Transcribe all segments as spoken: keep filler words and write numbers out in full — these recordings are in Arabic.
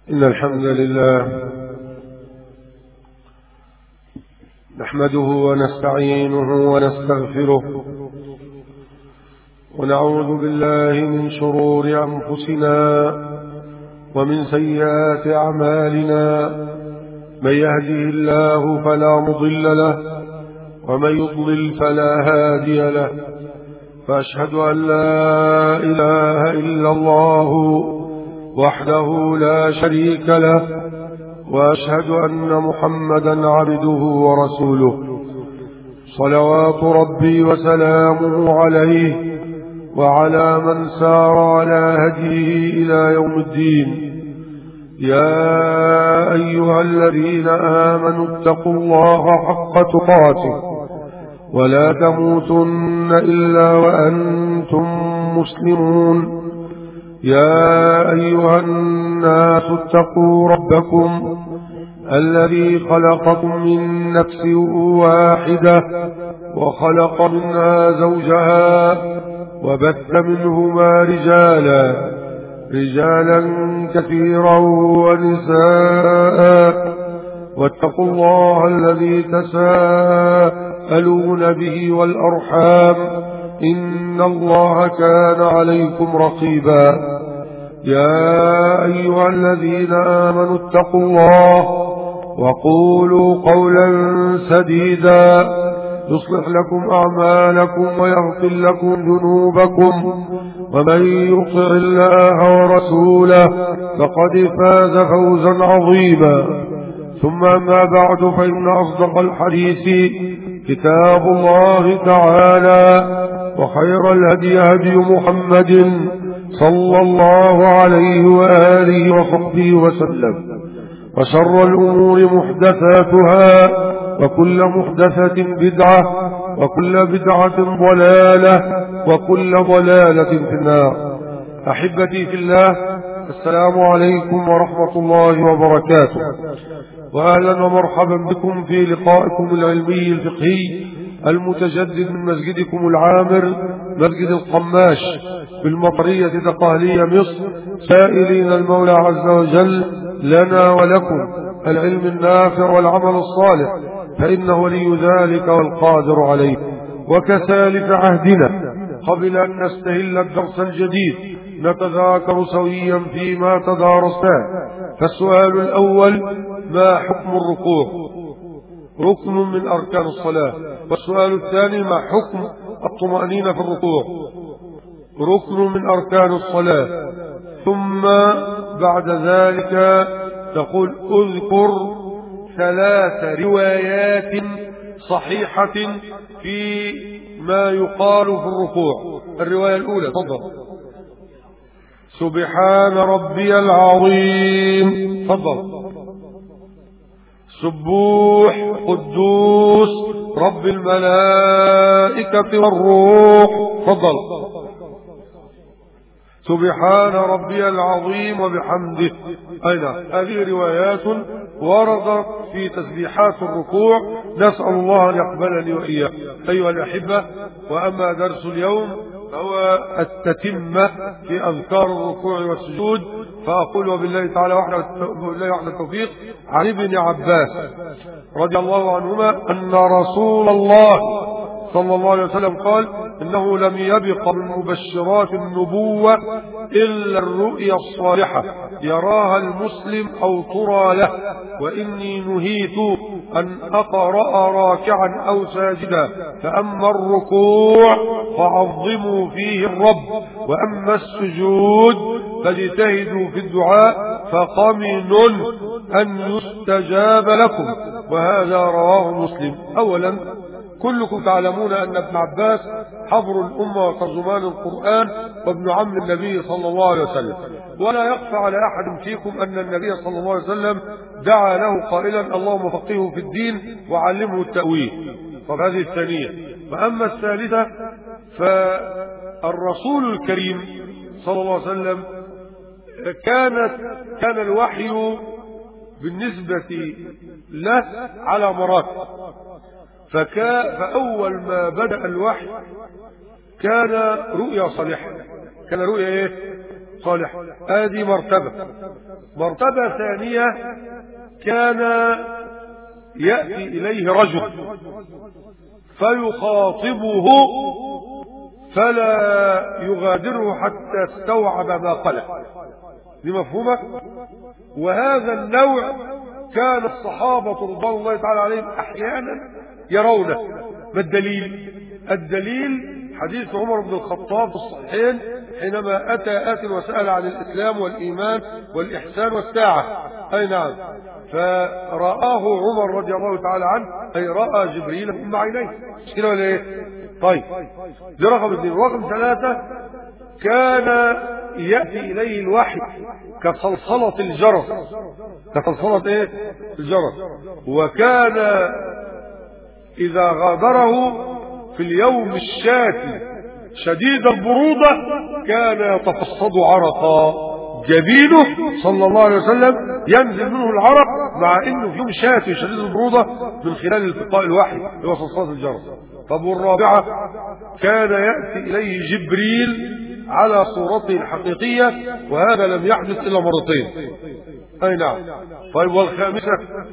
إن الحمد لله نحمده ونستعينه ونستغفره ونعوذ بالله من شرور أنفسنا ومن سيئات أعمالنا. من يهده الله فلا مضل له ومن يضلل فلا هادي له. فأشهد أن لا إله إلا الله وحده لا شريك له، وأشهد أن محمدا عبده ورسوله، صلوات ربي وسلامه عليه وعلى من سار على هديه إلى يوم الدين. يا أيها الذين آمنوا اتقوا الله حق تقاته ولا تموتن إلا وأنتم مسلمون. يا أيها الناس اتقوا ربكم الذي خلقكم من نفس واحدة وخلق منها زوجها وبث منهما رجالا رجالا كثيرا ونساء. واتقوا الله الذي تساءلون به والأرحام إن الله كان عليكم رقيبا. يا أيها الذين آمنوا اتقوا الله وقولوا قولا سديدا يصلح لكم أعمالكم ويغفر لكم ذنوبكم، ومن يطع الله ورسوله فقد فاز فوزا عظيما. ثم ما بعد، فإن أصدق الحديث كتاب الله تعالى، وخير الهدي هدي محمد صلى الله عليه وآله وصحبه وسلم، وشر الأمور محدثاتها، وكل محدثة بدعة، وكل بدعة ضلالة، وكل ضلالة في النار. أحبتي في الله، السلام عليكم ورحمة الله وبركاته، وأهلا ومرحبا بكم في لقائكم العلمي الفقهي المتجدد من مسجدكم العامر مسجد القماش بالمطرية دقهلية مصر، سائلين المولى عز وجل لنا ولكم العلم النافع والعمل الصالح، فإنه ولي ذلك والقادر عليه. وكسالف عهدنا قبل أن نستهل الدرس الجديد نتذاكر سويا فيما تدارسناه. فالسؤال الأول: ما حكم الركوع؟ ركن من أركان الصلاة. والسؤال الثاني: ما حكم الطمأنينة في الركوع؟ ركن من أركان الصلاة. ثم بعد ذلك تقول: اذكر ثلاث روايات صحيحة في ما يقال في الركوع. الرواية الأولى، تفضل. سبحان ربي العظيم، تفضل. سبوح قدوس رب الملائكة والروح، تفضل. سبحان ربي العظيم وبحمده. أين هذه روايات وردت في تسبيحات الركوع، نسأل الله أن يقبلني وإياه. أيها الأحبة، وأما درس اليوم هو التتمة في أذكار الركوع والسجود. فأقول وبالله تعالى وحده التوفيق. عن ابن عباس رضي الله عنهما أن رسول الله صلى الله عليه وسلم قال: إنه لم يبق من مبشرات النبوة إلا الرؤيا الصالحة يراها المسلم أو ترى له، وإني نهيت أن أقرأ راكعا أو ساجدا، فأما الركوع فعظموا فيه الرب، وأما السجود فاجتهدوا في الدعاء فقمن أن يستجاب لكم. وهذا رواه مسلم. أولا، كلكم تعلمون أن ابن عباس حبر الأمة وترجمان القرآن وابن عم النبي صلى الله عليه وسلم، ولا يخفى على أحد فيكم أن النبي صلى الله عليه وسلم دعا له قائلا: اللهم فقهه في الدين وعلمه التأويل. طب هذه الثانية. وأما الثالثة، فالرسول الكريم صلى الله عليه وسلم كانت كان الوحي بالنسبة له على مراتب. فكا فأول ما بدأ الوحي كان رؤيا صالحة. كان رؤيا ايه؟ صالح. هذه مرتبة. مرتبة ثانية، كان يأتي إليه رجل فيخاطبه فلا يغادره حتى استوعب ما قاله. دي مفهومة؟ وهذا النوع كان الصحابة رضوان الله تعالى عليهم أحيانا يرونه. ما الدليل؟ الدليل حديث عمر بن الخطاب في الصحيحين حينما أتى آت وسأل عن الإسلام والإيمان والإحسان والساعة. أي نعم. فرآه عمر رضي الله تعالى عنه، أي رأى جبريل من عينيه. مش كده ولا إيه؟ طيب، دي رقم اثنين. رقم ثلاثة، كان يأتي إليه الوحي كصلصلة الجرس. كصلصلة إيه؟ الجرس. وكان إذا غادره في اليوم الشاتي شديد البرودة كان يتفصد عرقا، جبينه صلى الله عليه وسلم ينزل منه العرق، مع انه في يوم شاتي شديد البرودة من خلال التقاء الوحي اللي هو صلصلة الجرس. طب والرابعة، كان يأتي إليه جبريل على صورته الحقيقية، وهذا لم يحدث إلا مرتين. أي نعم. طيب، والخامسة،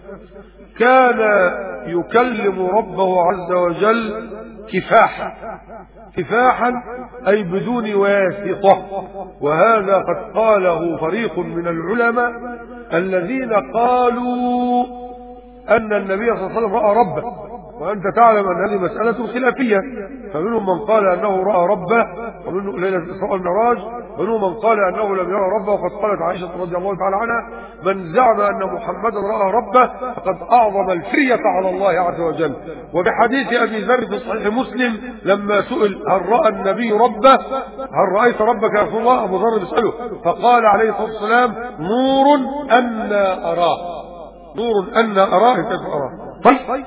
كان يكلم ربه عز وجل كفاحا. كفاحا أي بدون واسطة، وهذا قد قاله فريق من العلماء الذين قالوا أن النبي صلى الله عليه وسلم رأى ربه، وأنت تعلم أن هذه مسألة خلافية، فمنهم من قال أنه رأى ربه ومنهم ليلة الإسراء والمعراج، ومنهم من قال أنه لم يرى ربه. وقد قالت عائشة رضي الله تعالى عنها: من زعم أن محمدا رأى ربه فقد أعظم الفرية على الله عز وجل. وبحديث أبي ذر في صحيح مسلم لما سئل هل رأى النبي ربه، هل رأيت ربك يا رسول الله؟ أبو ذر يسأله فقال عليه الصلاة والسلام: نور أنا أراه، نور أنا أراه كيف أراه. طيب،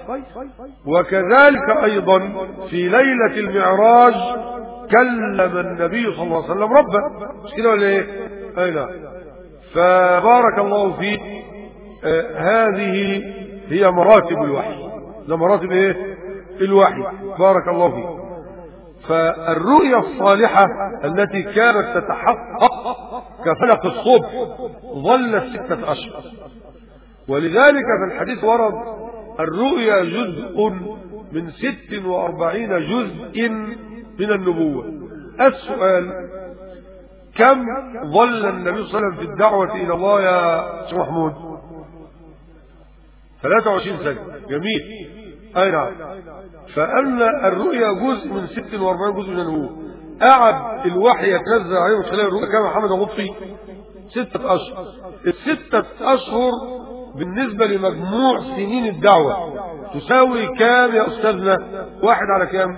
وكذلك أيضا في ليلة المعراج كلم النبي صلى الله عليه وسلم ربه. مش كده ولا ايه؟ اي نعم. فبارك الله فيك. آه هذه هي مراتب الوحي. ده مراتب ايه؟ الوحي. بارك الله فيك. فالرؤيا الصالحة التي كانت تتحقق كفلق الصبح ظلت ستة أشهر، ولذلك في الحديث ورد الرؤيا جزء من ست وأربعين جزء من النبوة. السؤال: كم ظل النبي صلى الله عليه وسلم في الدعوة إلى الله يا شيخ محمود؟ ثلاثة وعشرين سنة. جميل. أي نعم. فأن الرؤيا جزء من ست وأربعين جزء من النبوة. قعد الوحي يتنزل عليه من خلال الرؤيا كما محمد غطي ستة أشهر. الستة أشهر بالنسبة لمجموع سنين الدعوة تساوي كام يا أستاذنا؟ واحد على كام؟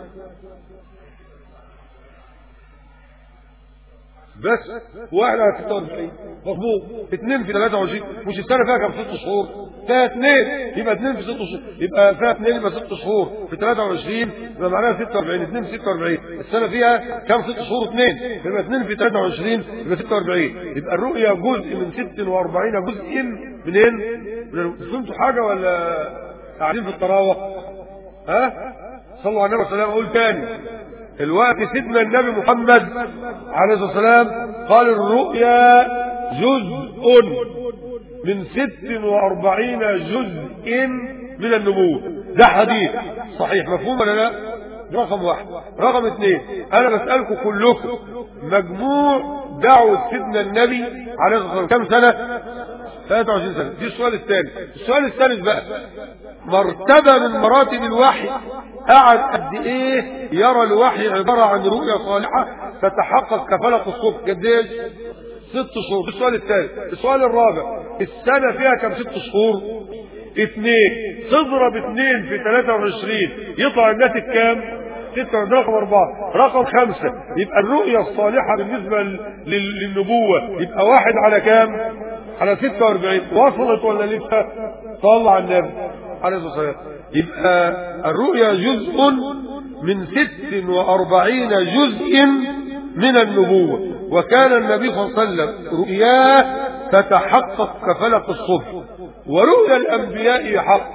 بس واحد على ستة وأربعين. مظبوط. اثنين في ثلاثة وعشرين. مش السنة فيها كام؟ ست شهور. فيها اثنين يبقى اثنين في ست شهور، يبقى فيها اثنين يبقى ست شهور في ثلاثة وعشرين يبقى معناها ستة وأربعين. اثنين في ستة وأربعين. السنة فيها كام؟ ست شهور اثنين يبقى اثنين في ثلاثة وعشرين يبقى ستة وأربعين. يبقى الرؤيا جزء من ست وأربعين جزء منين؟ من فهمتوا حاجة ولا قاعدين في الطراوة؟ ها؟ صلوا على النبي صلى الله عليه وسلم. اقول تاني الوقت سيدنا النبي محمد عليه الصلاة والسلام قال الرؤيا جزء من ست وأربعين جزء من النبوة. ده حديث صحيح. مفهوم ولا لا؟ رقم واحد. رقم اثنين، انا بسألكم كلكم مجموع دعوة سيدنا النبي عليه الصلاة والسلام كم سنة؟ ثلاثة وعشرين سنة. دي السؤال الثاني. السؤال الثالث بقى، مرتبة من مراتب الوحي قعد قد ايه يرى الوحي عبارة عن رؤيا صالحة تتحقق كفلق الصبح؟ قد ايه؟ ست شهور. السؤال الثالث. السؤال الرابع، السنة فيها كم؟ ست شهور. اثنين. تضرب اثنين في ثلاثة وعشرين يطلع الناتج كام؟ ستة. رقم أربعة. رقم خمسة، يبقى الرؤيا الصالحة بالنسبة للنبوة يبقى واحد على كام؟ على ستة وأربعين. وصلت ولا لسه؟ طلع النبي عليه الصلاة والسلام. يبقى الرؤيا جزء من ست وأربعين جزء من النبوة، وكان النبي صلى الله عليه وسلم رؤياه تتحقق كفلق الصبح، ورؤيا الأنبياء حق.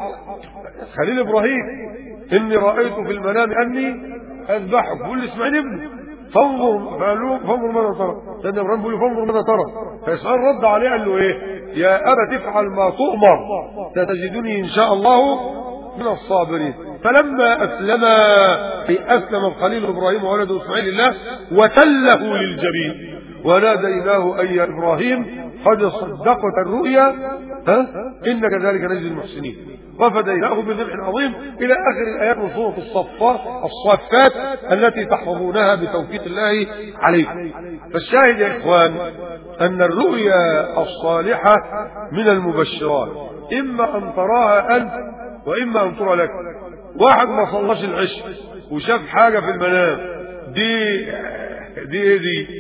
خليل إبراهيم: إني رأيت في المنام أني أذبحك. بيقول لإسماعيل ابنه: فانظر، فقال له فانظر ماذا ترى. سيدنا ابراهيم بيقول له فانظر ماذا ترى. فإسماعيل رد عليه قال له ايه؟ يا أبا تفعل ما تؤمر ستجدني إن شاء الله من الصابرين. فلما أسلم في أسلم الخليل إبراهيم وولده إسماعيل الله وتله للجبين وناديناه أي إبراهيم قد صدقت الرؤيا ها إن كذلك نجزي المحسنين وفديناه بذبح عظيم إلى آخر الآيات من سورة الصفات الصفات التي تحفظونها بتوفيق الله عليكم. فالشاهد يا إخوان أن الرؤيا الصالحة من المبشرات، إما أن تراها أنت وإما أن ترى لك. واحد ما صلاش العشاء وشاف حاجة في المنام، دي دي ايه دي؟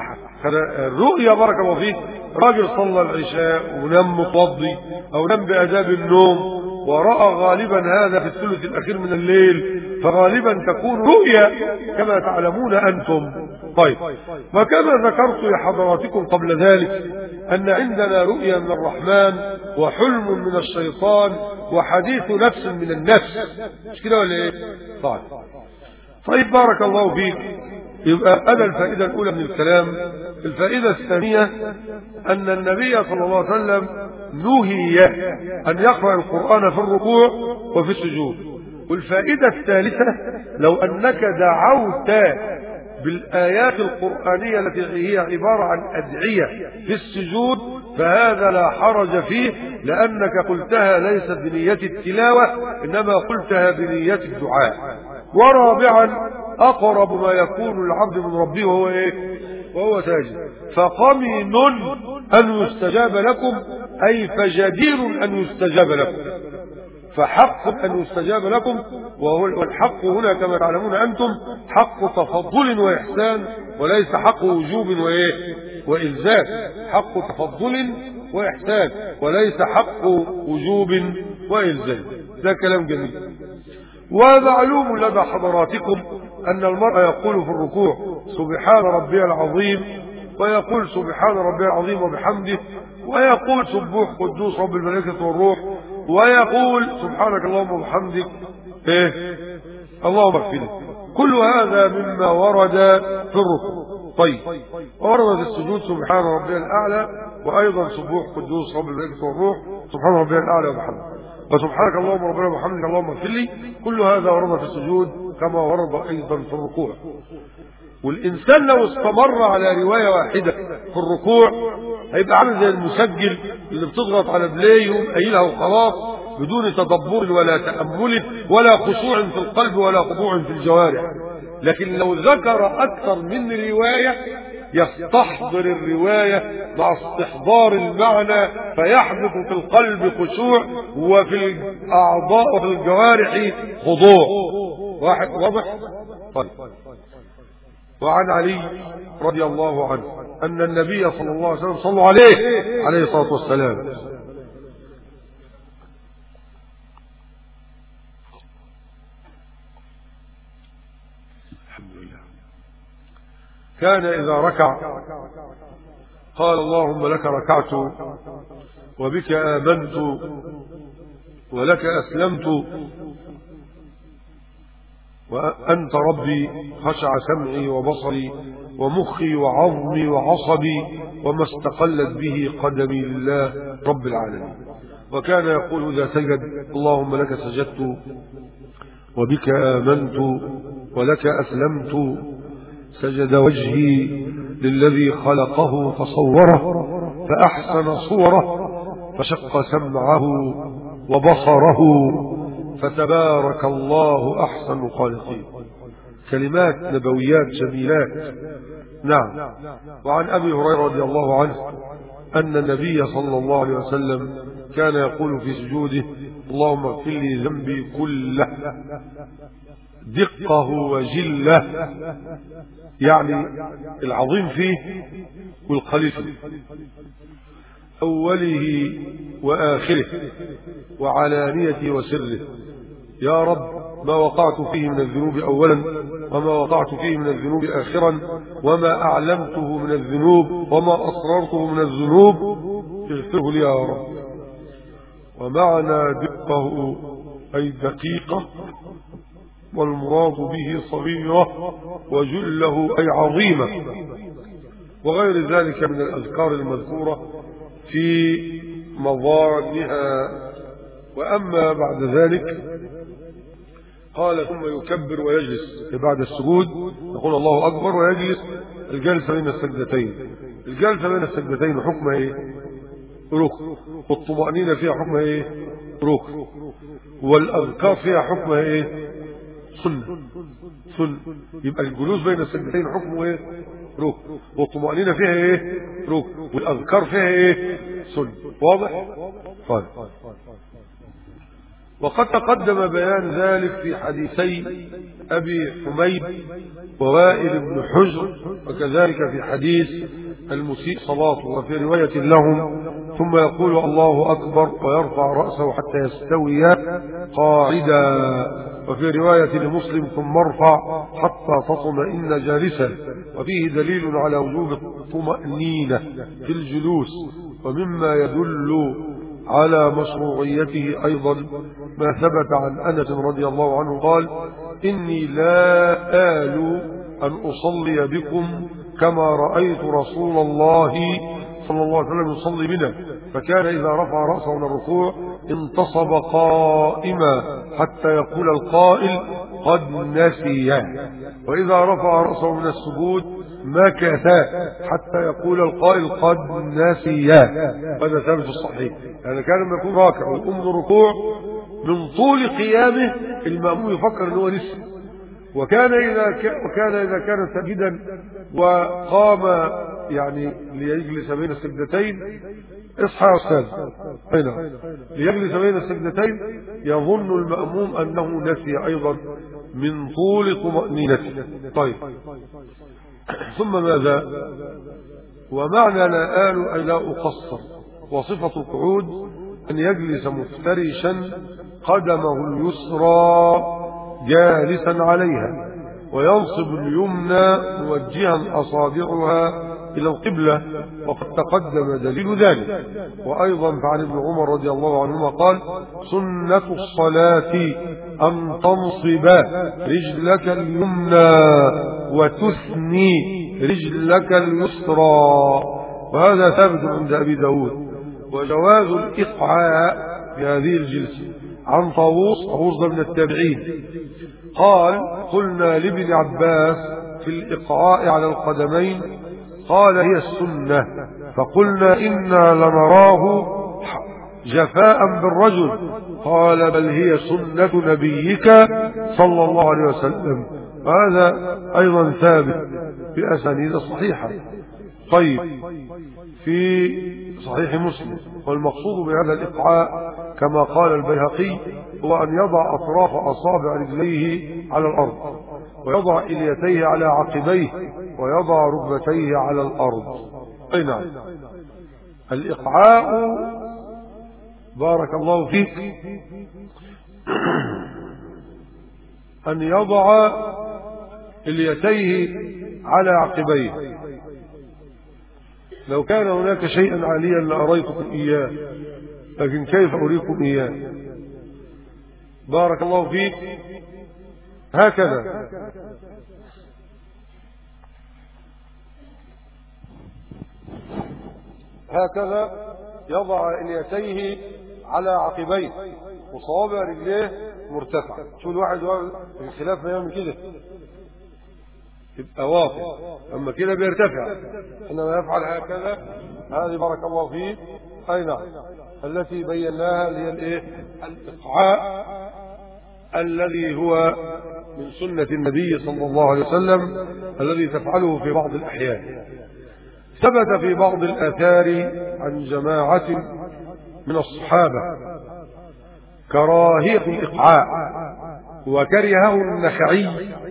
الرؤيا بارك الله فيك. راجل صلى العشاء ونام متوضي او نام بآداب النوم ورأى غالبا هذا في الثلث الأخير من الليل، فغالبا تكون رؤيا كما تعلمون أنتم. طيب، وكما ذكرت لحضراتكم قبل ذلك أن عندنا رؤيا من الرحمن وحلم من الشيطان وحديث نفس من النفس، مش كده ولا ايه؟ طيب طيب بارك الله فيك. يبقى أنا الفائدة الأولى من الكلام. الفائدة الثانية أن النبي صلى الله عليه وسلم نهي أن يقرأ القرآن في الركوع وفي السجود. والفائدة الثالثة لو أنك دعوت بالآيات القرآنية التي هي عبارة عن أدعية في السجود فهذا لا حرج فيه، لأنك قلتها ليست بنية التلاوة إنما قلتها بنية الدعاء. ورابعا أقرب ما يكون العبد من ربه وهو إيه؟ وهو ساجد. فقمن أن يستجاب لكم، أي فجدير أن يستجاب لكم، فحق أن يستجاب لكم. والحق هنا كما تعلمون أنتم حق تفضل وإحسان وليس حق وجوب وإيه؟ وإلزام. حق تفضل وإحسان وليس حق وجوب وإلزام. ده كلام جميل. ومعلوم لدى حضراتكم أن المرء يقول في الركوع سبحان ربي العظيم، ويقول سبحان ربي العظيم وبحمده، ويقول سبوح قدوس رب الملائكة والروح، ويقول سبحانك اللهم وبحمدك إيه؟ اللهم اغفر لي. كل هذا مما ورد في الركوع. طيب، ورد في السجود سبحان ربي الأعلى، وأيضا سبوح قدوس رب الملائكة والروح، سبحان ربي الأعلى وبحمده، وسبحانك اللهم ربنا وبحمدك اللهم اغفر لي. كل هذا ورد في السجود كما ورد أيضا في الركوع. والإنسان لو استمر على رواية واحدة في الركوع هيبقى عامل زي المسجل اللي بتضغط على بلاي وقايلها وخلاص بدون تدبر ولا تأمل ولا خشوع في القلب ولا خضوع في الجوارح. لكن لو ذكر أكثر من رواية يستحضر الرواية مع استحضار المعنى فيحدث في القلب خشوع وفي الأعضاء وفي الجوارح خضوع. واحد واضح؟ طيب. وعن علي رضي الله عنه أن النبي صلى الله عليه وسلم صلوا عليه عليه الصلاة والسلام الحمد لله كان إذا ركع قال اللهم لك ركعت وبك آمنت ولك أسلمت وأنت ربي خشع سمعي وبصري ومخي وعظمي وعصبي وما استقلت به قدمي لله رب العالمين. وكان يقول إذا سجد اللهم لك سجدت وبك آمنت ولك أسلمت. سجد وجهي للذي خلقه فصوره فأحسن صوره فشق سمعه وبصره فتبارك الله أحسن الخالقين. كلمات نبويات جميلات. نعم. وعن أبي هريرة رضي الله عنه أن النبي صلى الله عليه وسلم كان يقول في سجوده اللهم اغفر لي ذنبي كله دقه وجله، يعني العظيم فيه والقليل فيه، أوله وآخره وعلانيته وسره. يا رب ما وقعت فيه من الذنوب أولا وما وقعت فيه من الذنوب آخرا وما أعلمته من الذنوب وما أسررته من الذنوب اغفره لي يا رب. ومعنى دقه أي دقيقة والمراد به صغيرة وجله أي عظيمة، وغير ذلك من الأذكار المذكورة في مضارها. وأما بعد ذلك قال ثم يكبر ويجلس بعد السجود، يقول الله أكبر ويجلس الجلسة بين السجدتين. الجلسة بين السجدتين حكمها ايه؟ ركن. والطمأنينة فيها حكمها ايه؟ ركن. والأذكار فيها حكمها ايه؟ سنة. سنة. يبقى الجلوس بين السجدتين حكمه ايه؟ ركن. والطمأنينة فيها ايه؟ ركن. والأذكار فيها ايه؟ سنة. واضح؟ طيب. وقد تقدم بيان ذلك في حديثي أبي حميد ووائل بن حجر، وكذلك في حديث المسيء صلاته، وفي رواية لهم ثم يقول الله أكبر ويرفع رأسه حتى يستوي قاعدا، وفي رواية لمسلم ثم ارفع حتى تطمئن جالسا. وفيه دليل على وجوب الطمأنينة في الجلوس، ومما يدل على مشروعيته أيضا ما ثبت عن أنس رضي الله عنه قال: إني لا آل أن أصلي بكم كما رأيت رسول الله صلى الله عليه وسلم يصلي بنا، فكان إذا رفع رأسه من الركوع انتصب قائما حتى يقول القائل قد نسي، وإذا رفع رأسه من السجود مكث حتى يقول القائل قد نسي. هذا ثابت الصحيح. يعني كان لما يكون راكع ويقوم من الركوع من طول قيامه المأموم يفكر ان هو نسي، وكان إذا وكان إذا كان ساجدا وقام يعني ليجلس بين السجدتين، اصحى يا أستاذ هنا ليجلس بين السجدتين يظن المأموم أنه نسي أيضا من طول طمأنينته. طيب، ثم ماذا؟ ومعنى لا آل أي لا أقصر، وصفة القعود أن يجلس مفترشا قدمه اليسرى جالسا عليها، وينصب اليمنى موجها أصابعها إلى القبلة، وقد تقدم دليل ذلك. وأيضا فعن ابن عمر رضي الله عنهما قال: سنة الصلاة أن تنصب رجلك اليمنى وتثني رجلك اليسرى، وهذا ثابت عند أبي داود. وجواز الإقعاء في هذه الجلسة عن طاووس، طاووس من التابعين قال: قلنا لابن عباس في الإقعاء على القدمين، قال: هي السنة، فقلنا إنا لنراه جفاء بالرجل، قال: بل هي سنة نبيك صلى الله عليه وسلم. هذا أيضا ثابت بأسانيد صحيحة. طيب، في صحيح مسلم. والمقصود بهذا الإقعاء كما قال البيهقي هو أن يضع أطراف أصابع رجليه على الأرض، ويضع إليتيه على عقبيه، ويضع ركبتيه على الأرض. أي نعم. الإقعاء بارك الله فيك أن يضع إليتيه على عقبيه. لو كان هناك شيئا عاليا لأريتكم إياه، لكن كيف أريكم إياه؟ بارك الله فيك. هكذا هكذا يضع إليتيه على عقبيه وصوابع رجليه مرتفعة. شو الواحد في الخلاف ما يعمل كده يبقى واقف، أما كده بيرتفع. حينما يفعل هكذا هذه بارك الله فيه أي نعم التي بيناها اللي هي الايه؟ الإقعاء الذي هو من سنة النبي صلى الله عليه وسلم الذي تفعله في بعض الأحيان. ثبت في بعض الآثار عن جماعة من الصحابة كراهية الإقعاء، وكرهه النخعي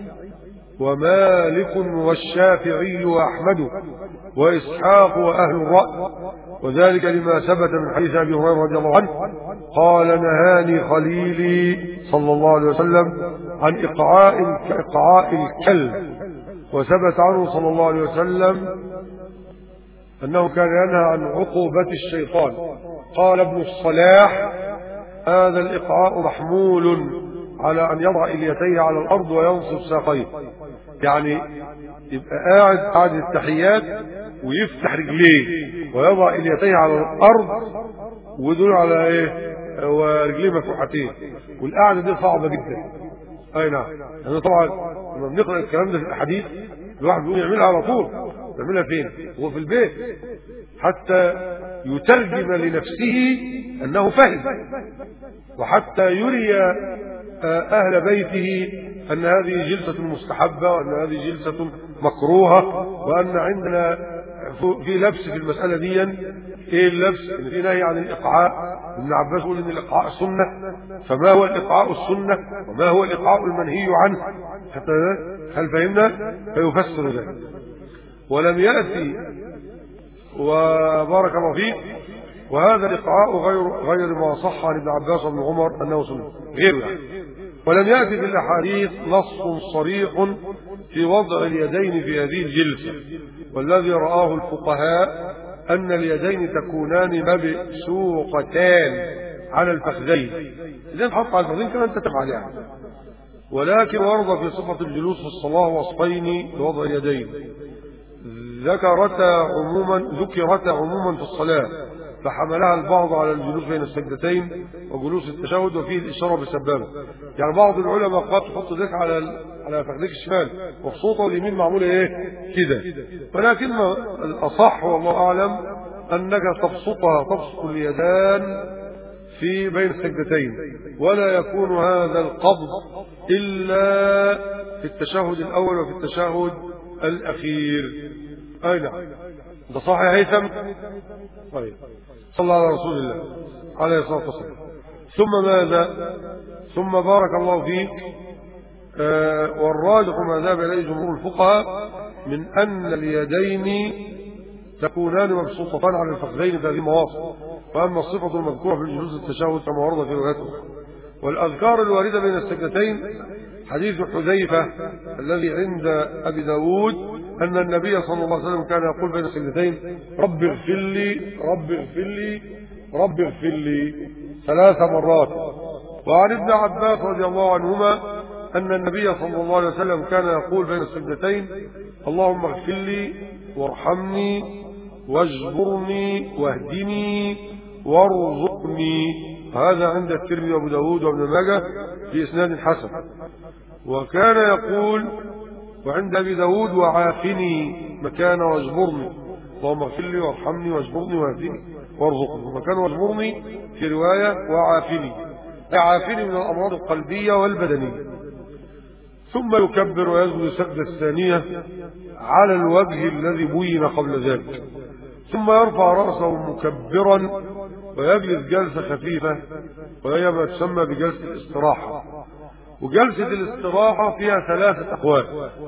ومالك والشافعي وأحمد وإسحاق وأهل الرأي، وذلك لما ثبت من حديث أبي هريرة رضي الله عنه قال: نهاني خليلي صلى الله عليه وسلم عن إقعاء كإقعاء الكلب. وثبت عنه صلى الله عليه وسلم أنه كان ينهى عن عقوبة الشيطان. قال ابن الصلاح: هذا الإقعاء محمول على أن يضع إليتيه على الأرض وينصب ساقيه، يعني يبقى قاعد قاعد التحيات ويفتح رجليه ويضع إليتيه على الأرض ودول على إيه ورجليه مفتوحتين، والقعدة دي صعبة جدا. أي نعم، يعني طبعا لما بنقرأ الكلام ده في الحديث الواحد بيقول يعملها على طول، يعملها فين؟ هو في البيت، حتى يترجم لنفسه أنه فهم، وحتى يري أهل بيته أن هذه جلسة مستحبة وأن هذه جلسة مكروهة، وأن عندنا في لبس في المسألة دي. ايه اللبس؟ ان في نهي عن الإقعاء. ابن عباس يقول ان الإقعاء سنة، فما هو الإقعاء السنة وما هو الإقعاء المنهي عنه؟ حتى هل فهمنا؟ فيفسر ذلك. ولم يأتي وبارك الله فيه، وهذا الإقعاء غير غير ما صح عن ابن عباس وابن عمر أنه سنة غيره يعني. ولم يأتي في الأحاديث نص صريح في وضع اليدين في هذه الجلسة، والذي رآه الفقهاء أن اليدين تكونان مبسوطتان على الفخذين، إذا حط على الفخذين كما أنت تفعل يعني. ولكن ورد في صفة الجلوس في الصلاة وصفين لوضع اليدين، ذكرتا عموما ذكرتا عموما في الصلاة، فحملها البعض على الجلوس بين السجدتين وجلوس التشهد، وفيه الإشارة بسبابه. يعني بعض العلماء قال تحط ذلك على على فخذك الشمال مبسوطة واليمين معمولة ايه كده، ولكن الأصح والله أعلم أنك تبسطها تبسط اليدان في بين السجدتين، ولا يكون هذا القبض إلا في التشهد الأول وفي التشهد الأخير. أي نعم، ده صح يا هيثم؟ طيب، صلى الله على رسول الله عليه الصلاة والسلام. ثم ماذا؟ ثم بارك الله فيك، آه والراجح ما ذهب إليه جمهور الفقهاء من أن اليدين تكونان مبسوطتان على الفخذين في هذه المواضع، وأما الصفة المذكورة في الجلوس التشهد كما ورد في روايته. والأذكار الواردة بين السجدتين حديث حذيفة الذي عند أبي داود أن النبي صلى الله عليه وسلم كان يقول بين السجدتين رب اغفر لي رب اغفر لي رب اغفر لي ثلاث مرات. وعن ابن عباس رضي الله عنهما أن النبي صلى الله عليه وسلم كان يقول بين السجدتين اللهم اغفر لي وارحمني واجبرني واهدني وارزقني. هذا عند الترمذي وابو داود وابن ماجه في اسناد حسن. وكان يقول وعند ابي داود وعافني مكان واجبرني، اللهم اغفر لي وارحمني واجبرني واهدني وارزقني. ومكان واجبرني في روايه وعافني، عافني من الامراض القلبيه والبدنيه. ثم يكبر ويسجد السجدة الثانية على الوجه الذي بين قبل ذلك، ثم يرفع رأسه مكبرا ويجلس جلسة خفيفة وهي ما تسمى بجلسة الاستراحة. وجلسة الاستراحة فيها ثلاثة أقوال.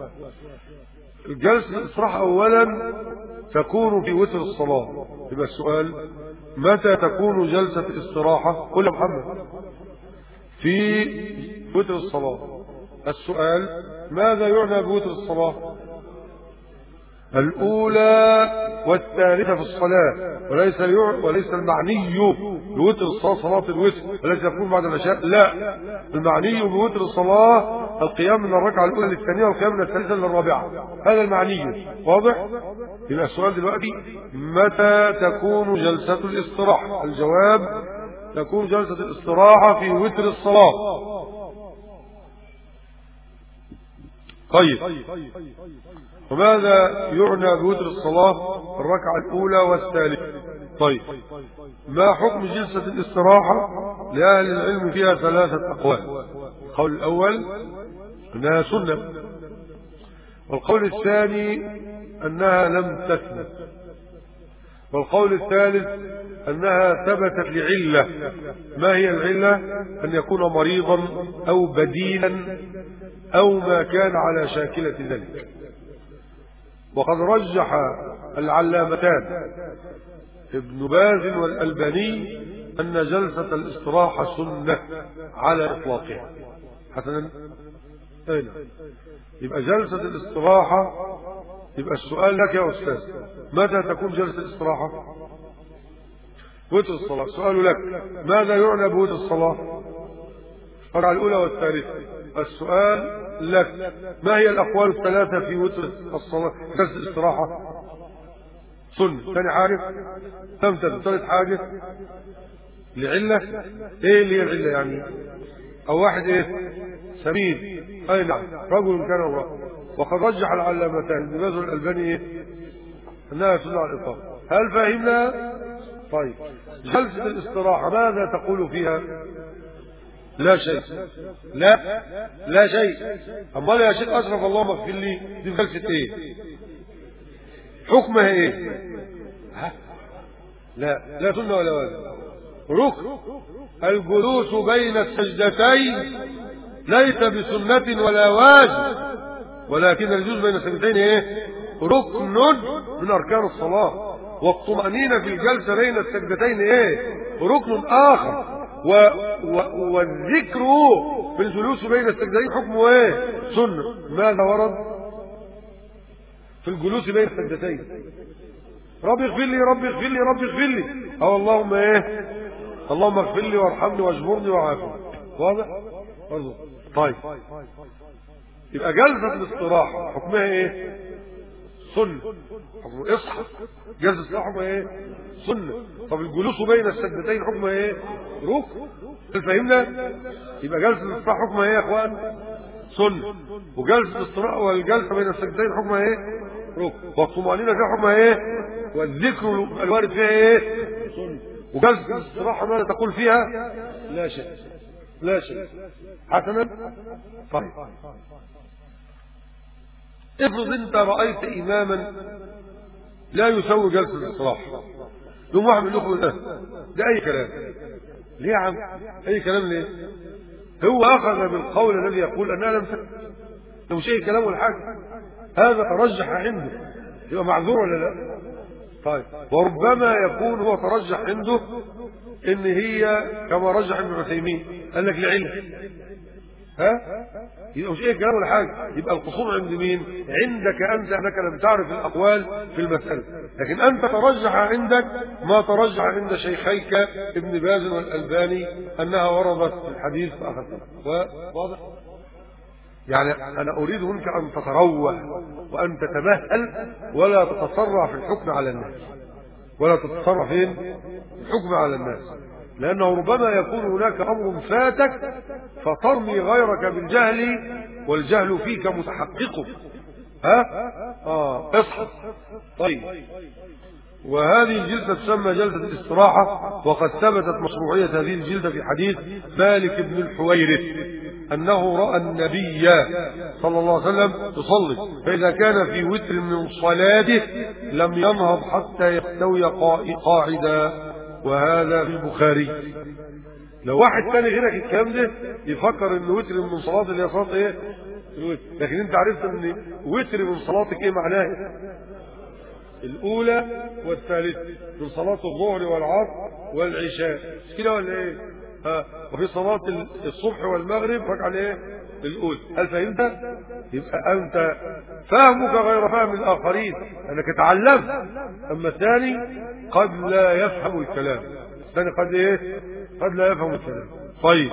الجلسة الاستراحة أولا تكون في وتر الصلاة. يبقى السؤال متى تكون جلسة الاستراحة؟ قل يا محمد في وتر الصلاة. السؤال ماذا يعنى بوتر الصلاة؟ الأولى والثالثة في الصلاة، وليس وليس المعني بوتر الصلاة صلاة الوتر، وليس يكون بعد العشاء، لا، المعني بوتر الصلاة القيام من الركعة الأولى للثانية والقيام من الثالثة للرابعة، هذا المعني. واضح؟ يبقى السؤال دلوقتي متى تكون جلسة الاستراحة؟ الجواب تكون جلسة الاستراحة في وتر الصلاة. طيب، وماذا يعنى بوتر الصلاة؟ الركعة الأولى والثالثة. طيب، ما حكم جلسة الاستراحة؟ لأهل العلم فيها ثلاثة أقوال. القول الأول أنها سنة، والقول الثاني أنها لم تثبت، والقول الثالث أنها ثبتت لعلة. ما هي العلة؟ أن يكون مريضا أو بدينا أو ما كان على شاكلة ذلك. وقد رجح العلامتان ابن باز والألباني أن جلسة الاستراحة سنة على إطلاقها. حسنا، أين يبقى جلسة الاستراحة؟ يبقى السؤال لك يا أستاذ متى تكون جلسة الاستراحة؟ وتر الصلاة. السؤال لك ماذا يعنى بوتر الصلاة؟ الركعة الأولى والثالثة. السؤال لك: ما هي الأقوال الثلاثة في وتر الصلاة جلسة الاستراحة؟ سنة. ثاني حاجة تمتد. ثالث حاجة لعلة. ايه اللي هي العلة يعني؟ او واحد ايه؟ سبيل. اي نعم، رجل كان الله. وقد رجح العلامتان ابن باز والألباني ايه؟ انها تدل على الاطلاق. هل فهمنا؟ طيب، جلسة الاستراحة ماذا تقول فيها؟ لا شيء. لا لا شيء. امال يا شيخ اشرف اللهم اغفر لي، دي جلسة ايه؟ حكمها ايه؟ ها؟ لا لا سنة ولا واجب. ركن. الجلوس بين السجدتين ليس بسنة ولا واجب، ولكن الجلوس بين السجدتين ايه؟ ركن من اركان الصلاة. والطمأنينة في الجلسة بين السجدتين ايه؟ ركن اخر. و... و... والذكر في الجلوس بين السجدتين حكمه ايه؟ سنة. ماذا ورد في الجلوس بين السجدتين؟ رب اغفر لي رب اغفر لي رب اغفر لي، او اللهم ايه؟ اللهم اغفر لي وارحمني واجبرني وعافني. واضح؟ برضه. طيب، يبقى جلسة الاستراحة حكمها ايه؟ سنة. حكمه اصحى. جلسة الاستراحة حكمها ايه؟ سنة. طب الجلوس بين السجدتين حكمها ايه؟ ركن. هل فهمنا؟ يبقى جلسة الاستراحة حكمها ايه يا اخوان؟ سنة. وجلسة الاستراحة والجلسة بين السجدتين حكمها ايه؟ ركن. والطمأنينة فيها حكمها ايه؟ والذكر الوارد فيها ايه؟ سنة. وجلسة الاستراحة ماذا تقول فيها؟ لا شيء. لا شيء. حسنا. طيب، افرض انت رأيت اماما لا يسوي جلسة الاستراحة، يوم واحد من الاخوة ده ده اي كلام. ليه يا عم اي كلام؟ ليه؟ هو اخذ بالقول الذي يقول انها لم تكن، لو مش اي كلام ولا حاجة، هذا ترجح عنده، يبقى معذور ولا لا؟ طيب، وربما يكون هو ترجح عنده ان هي كما رجح ابن عثيمين، قال لك لعلم، ها؟ يبقى مش ايه كلام ولا حاجه. يبقى القصور عند مين؟ عندك انت، انك لم تعرف الاقوال في المساله، لكن انت ترجح عندك ما ترجح عند شيخيك ابن باز والالباني انها وردت في الحديث فاخذتها. واضح؟ يعني انا اريد منك ان تتروح وان تتمهل ولا تتسرع في الحكم على الناس، ولا تتسرع فين؟ الحكم على الناس، لأنه ربما يكون هناك أمر فاتك فترمي غيرك بالجهل والجهل فيك متحقق. ها؟ آه اصحى. طيب، وهذه الجلسة تسمى جلسة الاستراحة، وقد ثبتت مشروعية هذه الجلسة في حديث مالك بن الحويرث أنه رأى النبي صلى الله عليه وسلم يصلي، فإذا كان في وتر من صلاته لم ينهض حتى يستوي قاعدا، وهذا في البخاري. لو واحد ثاني غيرك الكلام ده يفكر ان وتر من صلاة اللي هي صلاة ايه؟ لكن انت عرفت ان وتر من صلاتك ايه معناه؟ الاولى والثالثة من صلاة الظهر والعصر والعشاء، مش كده ولا ايه؟ ها، وفي صلاة الصبح والمغرب ركعة الايه؟ الاولى. هل فهمت؟ يبقى انت فهمك غير فهم الاخرين، انك تعلمت. اما الثاني قد لا يفهم الكلام، الثاني قد ايه؟ قد لا يفهم الكلام. طيب،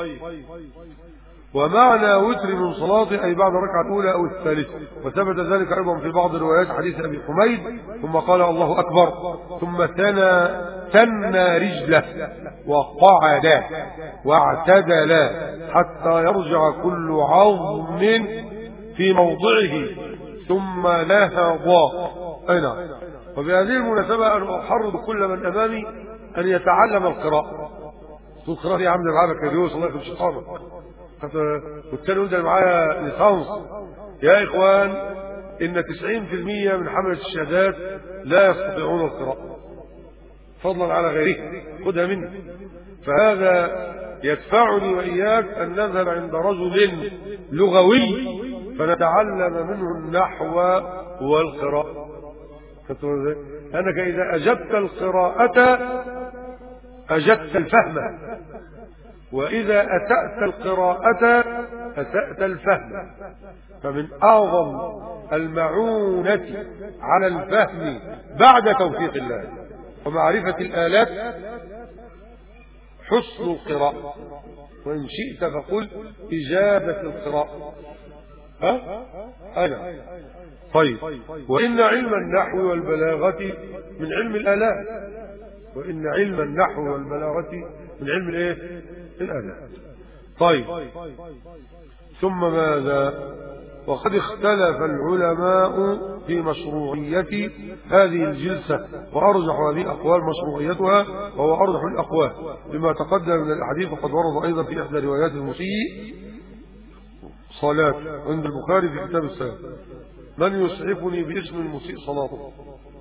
ومعنى وتر من صلاته أي بعد الركعة الأولى أو الثالثة، وثبت ذلك أيضا في بعض روايات حديث أبي حميد، ثم قال الله أكبر، ثم ثنى ثنى رجله وقعد واعتدل حتى يرجع كل عظم في موضعه ثم نهض. أي نعم. وبهذه المناسبة أن أحرض كل من أمامي أن يتعلم القراءة. تقول قراءة يا عم ده معاك كريوس الله يكون شيطانك، والتاني يقول ده معايا ليسانس. يا إخوان، إن تسعين في المية من حملة الشهادات لا يستطيعون القراءة فضلا على غيره، خدها مني. فهذا يدفعني وإياك أن نذهب عند رجل لغوي فنتعلم منه النحو والقراءة. أنك إذا أجبت القراءة أجبت الفهم، وإذا أسأت القراءة أسأت الفهم. فمن أعظم المعونة على الفهم بعد توفيق الله ومعرفة الآلات حسن القراءة، وإن شئت فقل إجابة القراءة. ها؟ أنا طيب. وإن علم النحو والبلاغة من علم الآلات، وإن علم النحو والبلاغة من علم الإيه؟ الآلات. طيب، ثم ماذا؟ وقد اختلف العلماء في مشروعية هذه الجلسة، وأرجح هذه الأقوال مشروعيتها، وهو أرجح الأقوال بما تقدم من الأحاديث. وقد ورد أيضا في إحدى روايات المسيء صلاة عند البخاري في كتاب الصلاة: من يسعفني باسم المسيء صلاته؟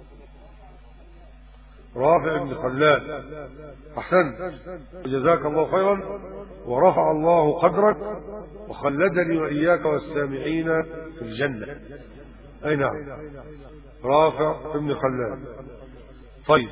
رافع بن خلاد. أحسنت، جزاك الله خيرا، ورفع الله قدرك وخلدني وإياك والسامعين في الجنة. أي نعم، رافع بن خلاد. طيب،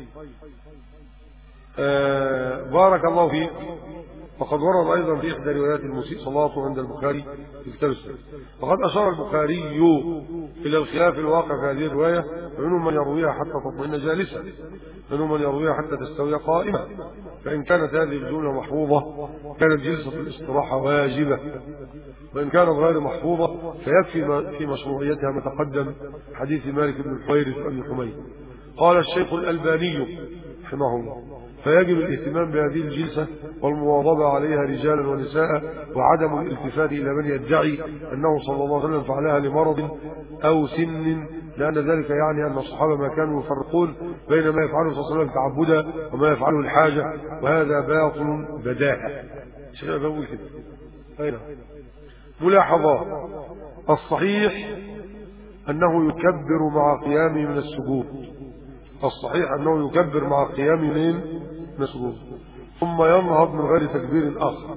آه بارك الله فيك. وقد ورد أيضا في إحدى روايات المسيء صلاته عند البخاري في كتاب السنة. وقد أشار البخاري إلى الخلاف الواقع في هذه الرواية، منهم من يرويها حتى تطمئن جالسا، منهم من يرويها حتى تستوي قائمة. فإن كانت هذه الجملة محفوظة كانت جلسة الاستراحة واجبة، وإن كانت غير محفوظة فيكفي في مشروعيتها ما تقدم حديث مالك بن الحويرث وأبي حميد. قال الشيخ الألباني رحمه الله: فيجب الاهتمام بهذه الجلسة والمواظبة عليها رجالا ونساء، وعدم الالتفات إلى من يدعي أنه صلى الله عليه وسلم فعلها لمرض أو سن، لأن ذلك يعني أن الصحابة ما كانوا يفرقون بين ما يفعله صلى الله عليه وسلم تعبدا وما يفعله الحاجة، وهذا باطل بداهة. شيخ بقول كده. أين ملاحظات: الصحيح أنه يكبر مع قيامه من السجود، الصحيح أنه يكبر مع قيامه من السجود، ثم ينهض من غير تكبير آخر.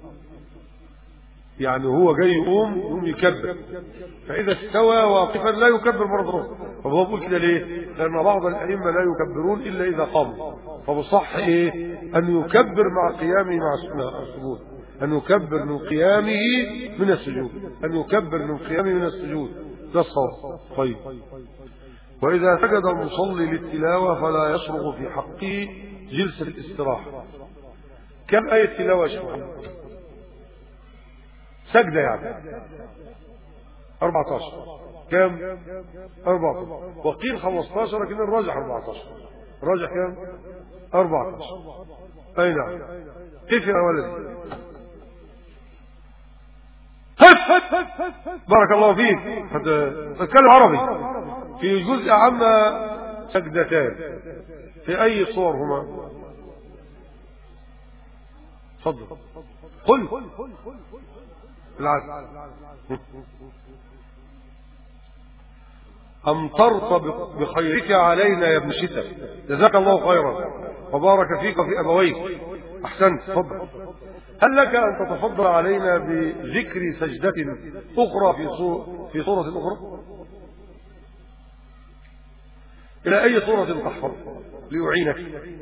يعني هو جاي يقوم يقوم يكبر، فإذا استوى واقفا لا يكبر مرة أخرى. طب هو بيقول كده ليه؟ لأن بعض الأئمة لا يكبرون إلا إذا قاموا. فبصح إيه؟ أن يكبر مع قيامه مع السجود، أن يكبر من قيامه من السجود، أن يكبر من قيامه من السجود، ده الصواب. طيب، وإذا سجد المصلي للتلاوة فلا يشرع في حقه جلسة الاستراحة. كم آية تلاوة يا شيخ محمد؟ سجدة يعني أربعة عشر. كم؟ أربعة عشر. وقيل خمسة عشر، لكن الراجح أربعة عشر. الراجح كم؟ أربعة عشر. أي نعم. كيف يا ولدي؟ بارك الله فيك. تتكلم عربي. في جزء عما سجدتان، في أي صور هما؟ تفضل قل العدل. أمطرت بخيرك علينا يا ابن شتى، جزاك الله خيرا وبارك فيك في أبويك. أحسنت. تفضل. هل لك أن تتفضل علينا بذكر سجدة أخرى في صورة في صورة أخرى؟ إلى أي صورة تحفظ ليعينك؟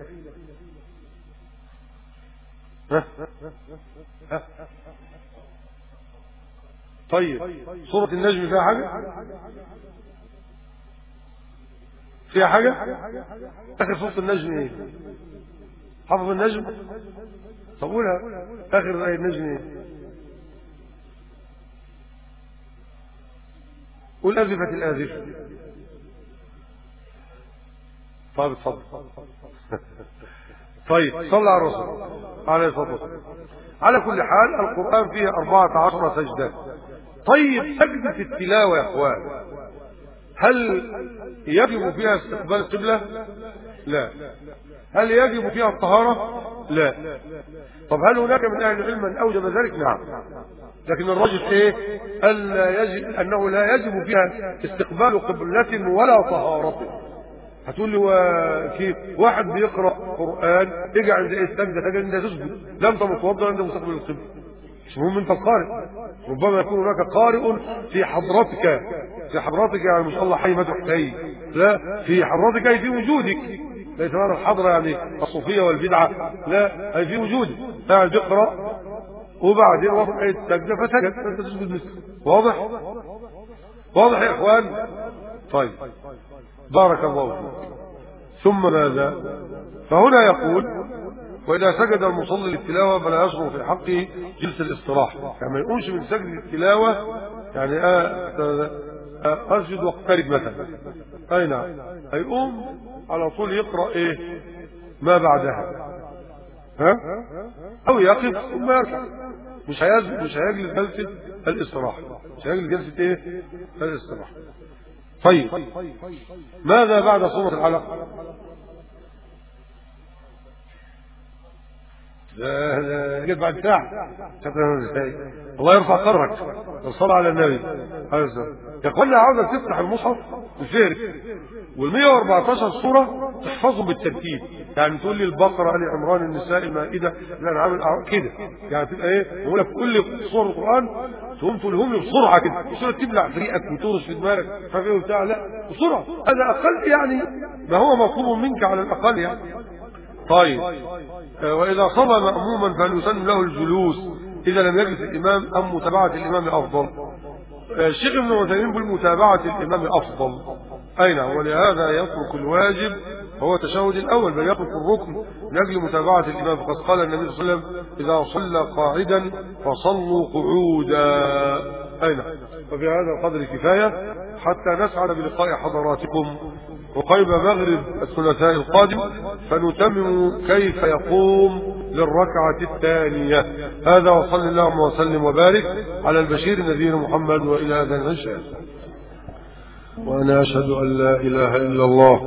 ها؟ ها؟ طيب، صورة النجم فيها حاجة؟ فيها حاجة؟ آخر صورة النجم إيه؟ حفظ النجم؟ طب قولها. آخر آية النجم إيه؟ قول أزفت الآزفة. طيب اتفضل. طيب، صلى على الرسول عليه الصلاة والسلام. على كل حال القرآن فيه أربعة عشر سجدة. طيب، سجدة التلاوة يا اخوان هل يجب فيها استقبال القبلة؟ لا. هل يجب فيها الطهارة؟ لا. طب هل هناك من أهل العلم من أوجب ذلك؟ نعم. لكن الراجح ايه؟ ألا يجب، أنه لا يجب فيها استقبال قبلة ولا طهارة. هتقول لي كيف؟ واحد بيقرأ قرآن يجي عند ايه السجدة تجد انت تسجد، لا انت متوضا انت مستقبل القبلة، مش مهم انت القارئ. ربما يكون هناك قارئ في حضرتك، في حضرتك يعني مش الله حي ما تحتاج، لا، في حضرتك أي في وجودك. ليس هذا الحضرة يعني الصوفية والبدعة، لا، أي في وجودك. قاعد يقرأ وبعدين وصل ايه السجدة فسجد، انت تسجد مثله. واضح؟ واضح يا اخوان؟ طيب، بارك الله فيك. ثم ماذا؟ فهنا يقول وإذا سجد المصلي للتلاوة فلا يشرع في حقه جلسة الاستراحة، يعني ما يقومش من سجد التلاوة يعني أسجد واقترب مثلا، أي نعم، هيقوم على طول يقرأ إيه ما بعدها، ها؟ أو يقف ثم يركع، مش هيجلس مش هيجلس جلسة الاستراحة، مش هيجلس جلسة إيه الاستراحة. طيب ماذا بعد سورة العلق؟ لا جيت بعد ساعة. الله يرفع قدرك والصلاة على النبي عليه الصلاة. يقول لي عاوزك تفتح المصحف الفهرس والمئة وأربعتاشر سورة تحفظهم بالترتيب، يعني تقول لي البقرة، آل عمران، النساء، المائدة، الأنعام، كده، يعني تبقى ايه بقول لك كل سور القرآن تقوم تقولهم لي بسرعة كده، سورة تبلع فريقك وتورس في دماغك فاهم ايه وبتاع، لا بسرعة، هذا أقل يعني ما هو مطلوب منك على الأقل يعني. طيب وإذا صلى مأموما فليسن له الجلوس إذا لم يجلس الإمام أم متابعة الإمام أفضل؟ الشيخ ابن عثيمين يقول متابعة الإمام أفضل، أي نعم، ولهذا يترك الواجب هو التشهد الأول بل يترك الركن لأجل متابعة الإمام، فقد قال النبي صلى الله عليه وسلم إذا صلى قاعدا فصلوا قعودا، أي نعم. وفي هذا القدر كفاية حتى نسعد بلقاء حضراتكم وقيب مغرب الثلاثاء القادم فنتمم كيف يقوم للركعة الثانية. هذا وصلى اللهم وسلم وبارك على البشير النذير محمد وإلى هذا العشاء. وأنا أشهد أن لا إله إلا الله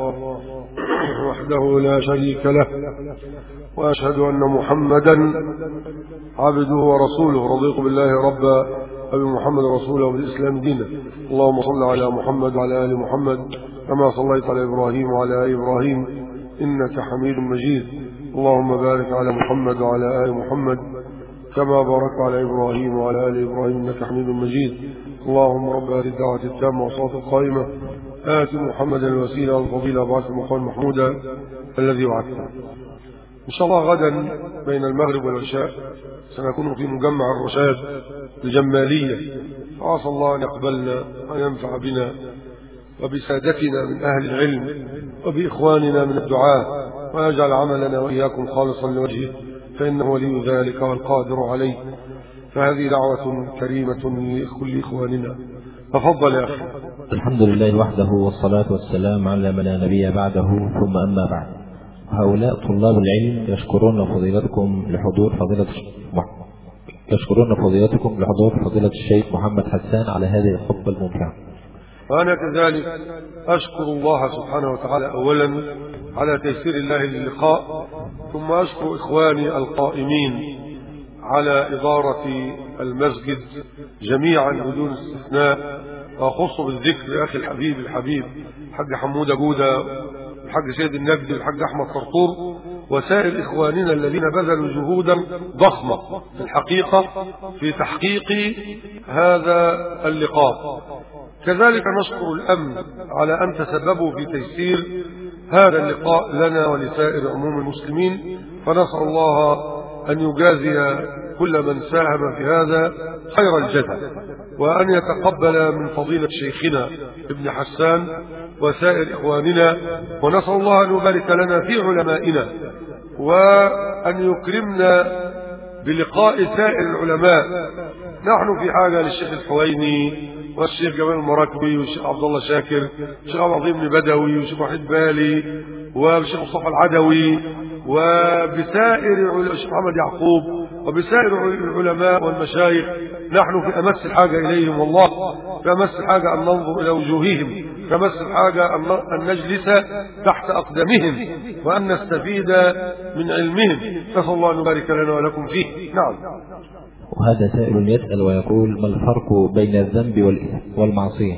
وحده لا شريك له وأشهد أن محمدا عبده ورسوله، رضيت بالله ربا وبمحمد رسوله وبالإسلام دينا. اللهم صل على محمد وعلى آل محمد كما صليت على إبراهيم وعلى آل إبراهيم إنك حميد مجيد. اللهم بارك على محمد وعلى آل محمد كما باركت على إبراهيم وعلى آل إبراهيم إنك حميد مجيد. اللهم رب هذه الدعوة التامة والصلاة القائمة آت محمدا الوسيلة والفضيلة وبعث المقام محمودا الذي وعدته. إن شاء الله غدا بين المغرب والعشاء سنكون في مجمع الرشاد الجمالية، عسى الله أن يقبلنا وأن ينفع بنا وبسادتنا من أهل العلم وبإخواننا من الدعاء ويجعل عملنا وإياكم خالصا لوجهه فإنه ولي ذلك والقادر عليه. فهذه دعوة كريمة لكل إخواننا. تفضل يا أخي. الحمد لله وحده والصلاة والسلام على من لا نبي بعده، ثم أما بعد. هؤلاء طلاب العلم يشكرون فضيلتكم لحضور فضيلة يشكرون فضيلتكم لحضور فضيلة الشيخ محمد حسان على هذه الخطبة الممتعة. وأنا كذلك أشكر الله سبحانه وتعالى أولا على تيسير الله للقاء، ثم أشكر إخواني القائمين على إدارة المسجد جميعا بدون استثناء، وأخص بالذكر أخي الحبيب الحبيب الحاج حمود جودة، الحاج سيد النجد، الحاج أحمد طرطور، وسائر إخواننا الذين بذلوا جهودا ضخمة في الحقيقة في تحقيق هذا اللقاء. كذلك نشكر الأمن على أن تسببوا في تيسير هذا اللقاء لنا ولسائر عموم المسلمين، فنسأل الله أن يجازي كل من ساهم في هذا خير الجزاء، وأن يتقبل من فضيلة شيخنا ابن حسان وسائر إخواننا، ونسأل الله أن يبارك لنا في علمائنا وأن يكرمنا بلقاء سائر العلماء. نحن في حاجة للشيخ الحويني والشيخ جمال المراكبي والشيخ عبد الله شاكر والشيخ عبد العظيم بن بدوي والشيخ وحيد بالي والشيخ مصطفى العدوي وبسائر الشيخ محمد يعقوب وبسائر العلماء والمشايخ. نحن في أمس الحاجة إليهم، والله في أمس الحاجة أن ننظر إلى وجوههم، في أمس الحاجة أن نجلس تحت أقدامهم وأن نستفيد من علمهم. نسأل الله أن يبارك لنا ولكم فيه. نعم. وهذا سائل يسأل ويقول: ما الفرق بين الذنب والمعصية؟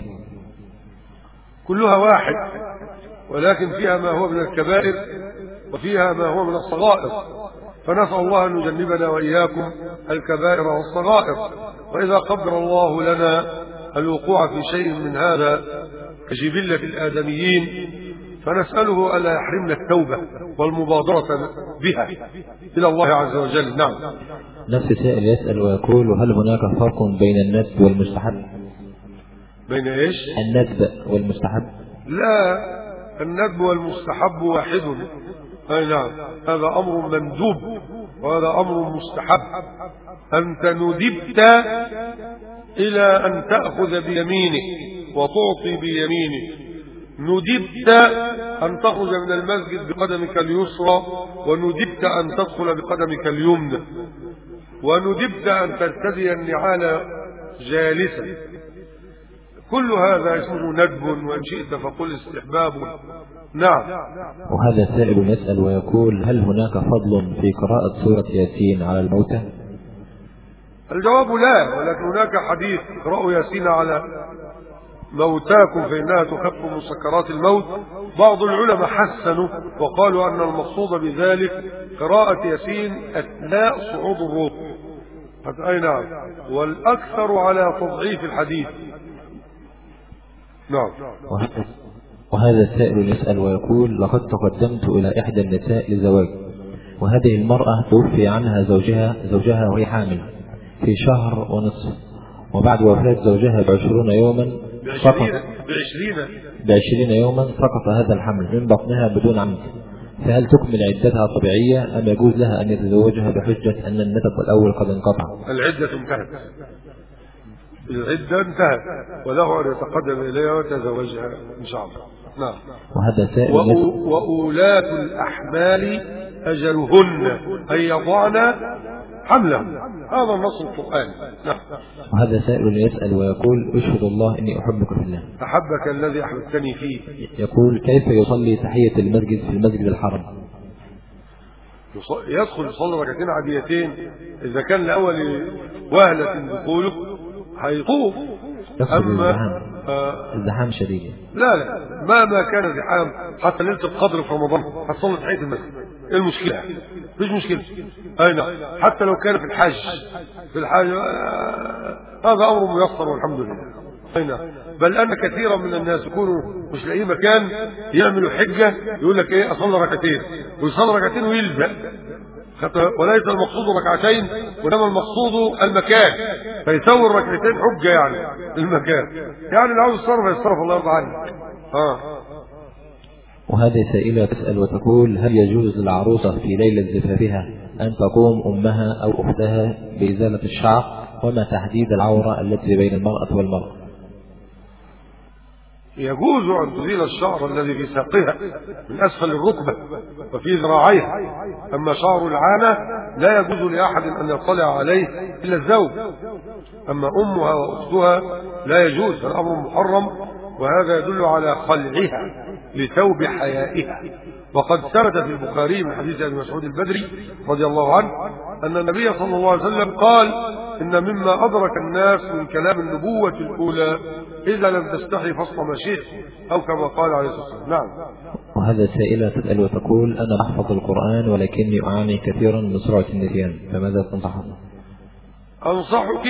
كلها واحد، ولكن فيها ما هو من الكبائر وفيها ما هو من الصغائر، فنسأل الله أن يجنبنا وإياكم الكبائر والصغائر. وإذا قدر الله لنا الوقوع في شيء من هذا كجبلة الآدميين فنسأله ألا يحرمنا التوبة والمبادرة بها إلى الله عز وجل. نعم. نفس سائل يسأل ويقول: هل هناك فرق بين الندب والمستحب؟ بين إيش؟ الندب والمستحب. لا، الندب والمستحب واحد، أي نعم، هذا أمر مندوب وهذا أمر مستحب. أنت ندبت إلى أن تأخذ بيمينك وتعطي بيمينك، ندبت أن تخرج من المسجد بقدمك اليسرى، وندبت أن تدخل بقدمك اليمنى، وندبت أن ترتدي النعال جالسا. كل هذا اسمه ندب، وإن شئت فقل استحباب. نعم. وهذا سائل يسأل ويقول: هل هناك فضل في قراءة سورة ياسين على الموتى؟ الجواب لا، ولكن هناك حديث: اقرأوا ياسين على موتاكم فإنها تخفف من سكرات الموت. بعض العلماء حسنوا وقالوا أن المقصود بذلك قراءة ياسين أثناء صعود الروح. أي نعم، والأكثر على تضعيف الحديث. نعم. وهذا السائل يسأل ويقول: لقد تقدمت إلى إحدى النساء لزواج، وهذه المرأة توفي عنها زوجها زوجها وهي حامل في شهر ونصف، وبعد وفاة زوجها بعشرون يوما سقط بعشرين يوما سقط هذا الحمل من بطنها بدون عمد، فهل تكمل عدتها طبيعية أم يجوز لها أن يتزوجها بحجة أن النسب الأول قد انقطع؟ العدة انتهت، العدة انتهت، وله أن يتقدم إليها ويتزوجها إن شاء الله. نعم. وهذا سائل وأو وأولاة الأحمال أجلهن أن يضعن حملهم، هذا النص القرآني. نعم. وهذا سائل يسأل ويقول: أشهد الله إني أحبك في الله. أحبك الذي أحببتني فيه. يقول: كيف يصلي تحية المسجد في المسجد الحرام؟ يدخل يصلي ركعتين عاديتين، إذا كان لأول وهلة دخوله هيطوف. أما آه الزحام شديد. لا لا، ما ما كان زحام حتى ليلة القدر في رمضان هتصلي تحية المسجد، ايه المشكلة؟ مفيش مشكلة. اي نعم، حتى لو كان في الحج في الحج آه هذا امر ميسر والحمد لله. اي نعم، بل ان كثيرا من الناس يكونوا مش لاقيين مكان يعملوا حجة، يقول لك ايه اصلي ركعتين، ويصلي ركعتين ويلزق، وليس المقصود ركعتين وانما المقصود المكان، فيسوي الركعتين حجة يعني المكان، يعني لو عاوز يصرف يصرف الله يرضى عنك. اه وهذه سائلة تسأل وتقول: هل يجوز للعروسة في ليلة زفافها أن تقوم أمها أو أختها بإزالة الشعر؟ وما تحديد العورة التي بين المرأة والمرأة؟ يجوز أن تزيل الشعر الذي في ساقها من أسفل الركبة وفي ذراعيها، أما شعر العانة لا يجوز لأحد أن يطلع عليه إلا الزوج، أما أمها وأختها لا يجوز، الأمر محرم، وهذا يدل على خلعها لثوب حيائها. وقد ثبت في البخاري من حديث ابي مسعود البدري رضي الله عنه أن النبي صلى الله عليه وسلم قال: إن مما أدرك الناس من كلام النبوة الأولى إذا لم تستحي فاصنع ما شئت، أو كما قال عليه الصلاة والسلام. نعم. وهذا سائلة تسأل وتقول: أنا أحفظ القرآن ولكني أعاني كثيرا من سرعة النسيان، فماذا تنصحني؟ أنصحك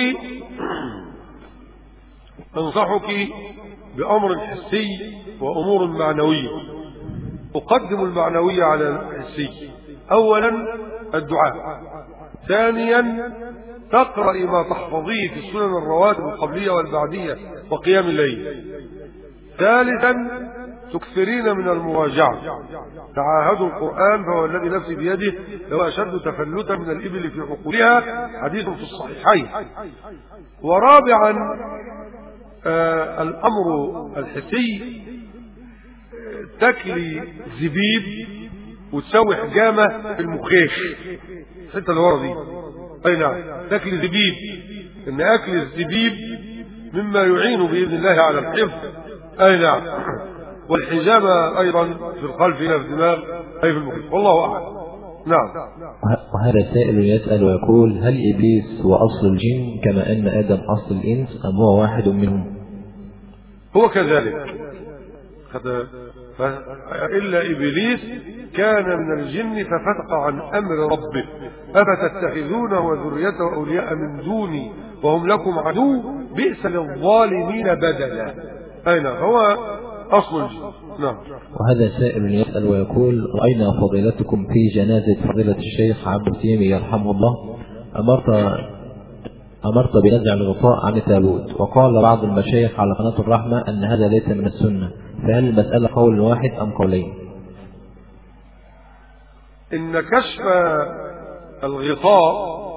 أنصحك بأمر حسي وأمور معنوية. أقدم المعنوية على الحسي. أولا الدعاء، ثانيا تقرأ ما تحفظيه في السنن الرواتب القبلية والبعدية وقيام الليل، ثالثا تكثرين من المراجعة، تعاهدوا القرآن فهو الذي نفسي بيده لو أشد تفلتا من الإبل في عقولها، حديث في الصحيحين. ورابعا آه الأمر الحسي، تكلي زبيب وتسوي حجامة في المخيش الحته اللي ورا دي. اي نعم، تاكل زبيب، ان اكل الزبيب مما يعين باذن الله على الحفظ. اي نعم، والحجامه ايضا في الخلف هنا في الدماغ اي في المخيش، والله اعلم. نعم. وهذا سائل يسأل ويقول: هل ابليس هو اصل الجن كما ان ادم اصل الانس ام هو واحد منهم؟ هو كذلك، إلا إبليس كان من الجن ففتق عن أمر ربه، أفتتخذونه وذريته أولياء من دوني وهم لكم عدو بئس للظالمين بدلا. أين هو أصل الجن. نعم. وهذا سائل يسأل ويقول: رأينا فضيلتكم في جنازة فضيلة الشيخ عبد التيمي يرحمه الله، أمرت أمرت بنزع الغطاء عن التابوت، وقال بعض المشايخ على قناة الرحمة أن هذا ليس من السنة، فهل المسألة قول واحد أم قولين؟ إن كشف الغطاء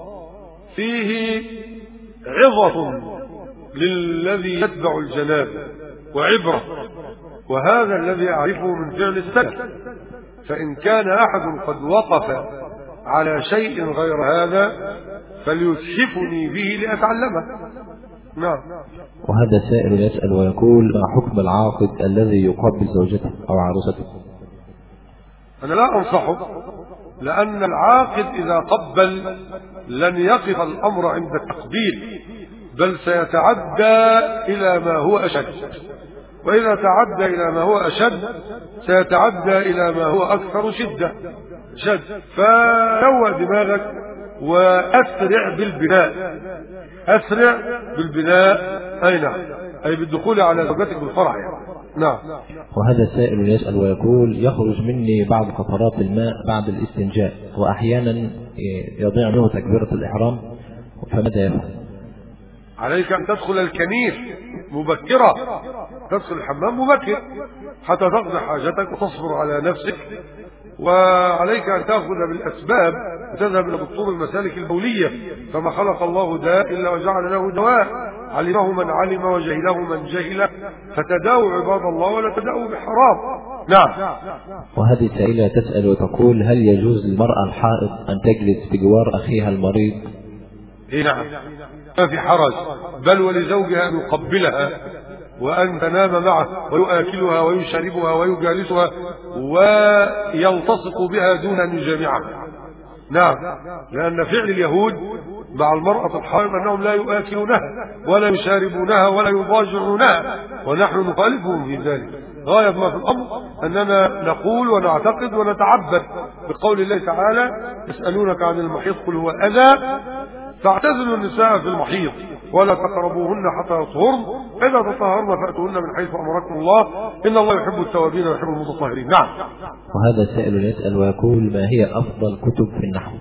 فيه عظة للذي يتبع الجنابة وعبرة، وهذا الذي أعرفه من فعل السلف. فإن كان أحد قد وقف على شيء غير هذا فليكشفني به لأتعلمه. نعم. وهذا سائل يسأل ويقول: ما حكم العاقد الذي يقبل زوجته أو عروسته؟ أنا لا أنصحه، لأن العاقد إذا قبل لن يقف الأمر عند التقبيل، بل سيتعدى إلى ما هو أشد، وإذا تعدى إلى ما هو أشد سيتعدى إلى ما هو أكثر شدة شد. فروى دماغك وأسرع بالبناء، أسرع بالبناء أي نعم، أي بالدخول على زوجتك بالفرع يعني. نعم. وهذا سائل يسأل ويقول: يخرج مني بعض قطرات الماء بعد الاستنجاء، وأحيانا يضيع منه تكبيرة الإحرام، فماذا يفعل؟ عليك أن تدخل الكنيف مبكرة، تدخل الحمام مبكر حتى تقضي حاجتك وتصبر على نفسك، وعليك أن تأخذ بالأسباب وتذهب إلى دكتور المسالك البولية، فما خلق الله داء إلا وجعل له دواء، علمه من علم وجهله من جهل، فتداووا عباد الله ولا تداووا بحرام. نعم. وهذه سائلة تسأل وتقول: هل يجوز للمرأة الحائض أن تجلس بجوار أخيها المريض؟ إيه نعم، ما في حرج، بل ولزوجها أن يقبلها وأن تنام معه ويؤكلها ويشربها ويجالسها ويلتصق بها دون أن يجامعها. نعم، لأن فعل اليهود مع المرأة الحائض أنهم لا يؤكلونها ولا يشاربونها ولا يضاجعونها، ونحن نخالفهم في ذلك. غاية ما في الأمر أننا نقول ونعتقد ونتعبد بقول الله تعالى: يسألونك عن المحيض قل هو أذى فاعتزلوا النساء في المحيض ولا تقربوهن حتى يطهرن، إذا تطهرن فأتوهن من حيث أمركم الله إن الله يحب التوابين ويحب المتطهرين. نعم. وهذا سائل يسأل ويقول: ما هي أفضل كتب في النحو؟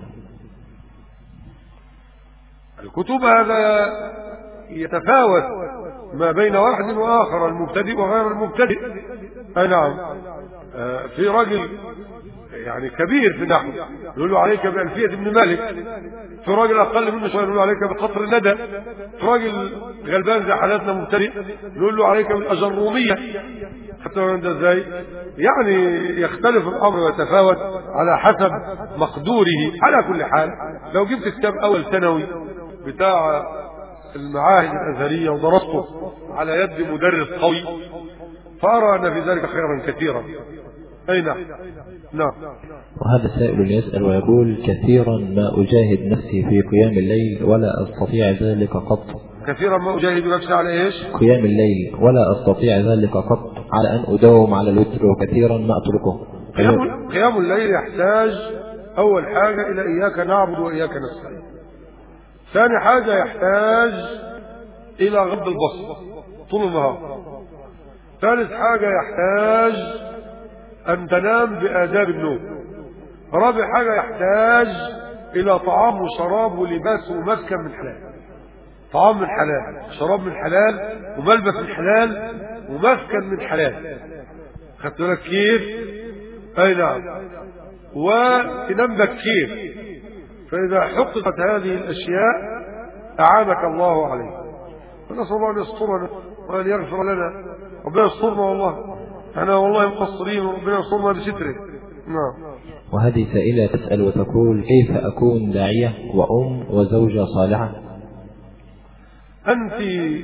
الكتب هذا يتفاوت ما بين واحد وآخر، المبتدئ وغير المبتدئ. أي نعم. آه في رجل يعني كبير في النحو يقول له عليك بألفية ابن مالك، في راجل أقل منه شوية يقول له عليك بقطر الندى، في راجل غلبان زي حالاتنا مبتدئ يقول له عليك بالأجرومية. حتى عند ازاي يعني يختلف الأمر ويتفاوت على حسب مقدوره. على كل حال لو جبت كتاب أول ثانوي بتاع المعاهد الأزهرية ودرسته على يد مدرس قوي فأرى أن في ذلك خيرا كثيرا. أي نعم. نعم. وهذا سائل يسأل ويقول: كثيرا ما أجاهد نفسي في قيام الليل ولا أستطيع ذلك قط. كثيرا ما أجاهد نفسي على إيش؟ قيام الليل ولا أستطيع ذلك قط، على أن أداوم على الوتر، وكثيرا ما أتركه. قيام, قيام الليل يحتاج أول حاجة إلى إياك نعبد وإياك نستعين. ثاني حاجة يحتاج إلى غض البصر طول النهار. ثالث حاجة يحتاج أن تنام بآداب النوم. رابع حاجة يحتاج إلى طعام وشراب ولباس ومسكن من حلال. طعام من حلال، شراب من حلال، وملبس من حلال، ومسكن من حلال. خدت بالك كيف؟ أي نعم. وتنام بكير، فإذا حققت هذه الأشياء أعانك الله عليه. فنسأل الله أن يسترنا وأن يغفر لنا. ربنا يسترنا والله، أنا والله مقصرين وربنا يسترنا بستره. نعم. وهذه سائلة تسأل وتقول: كيف أكون داعية وأم وزوجة صالحة؟ أنت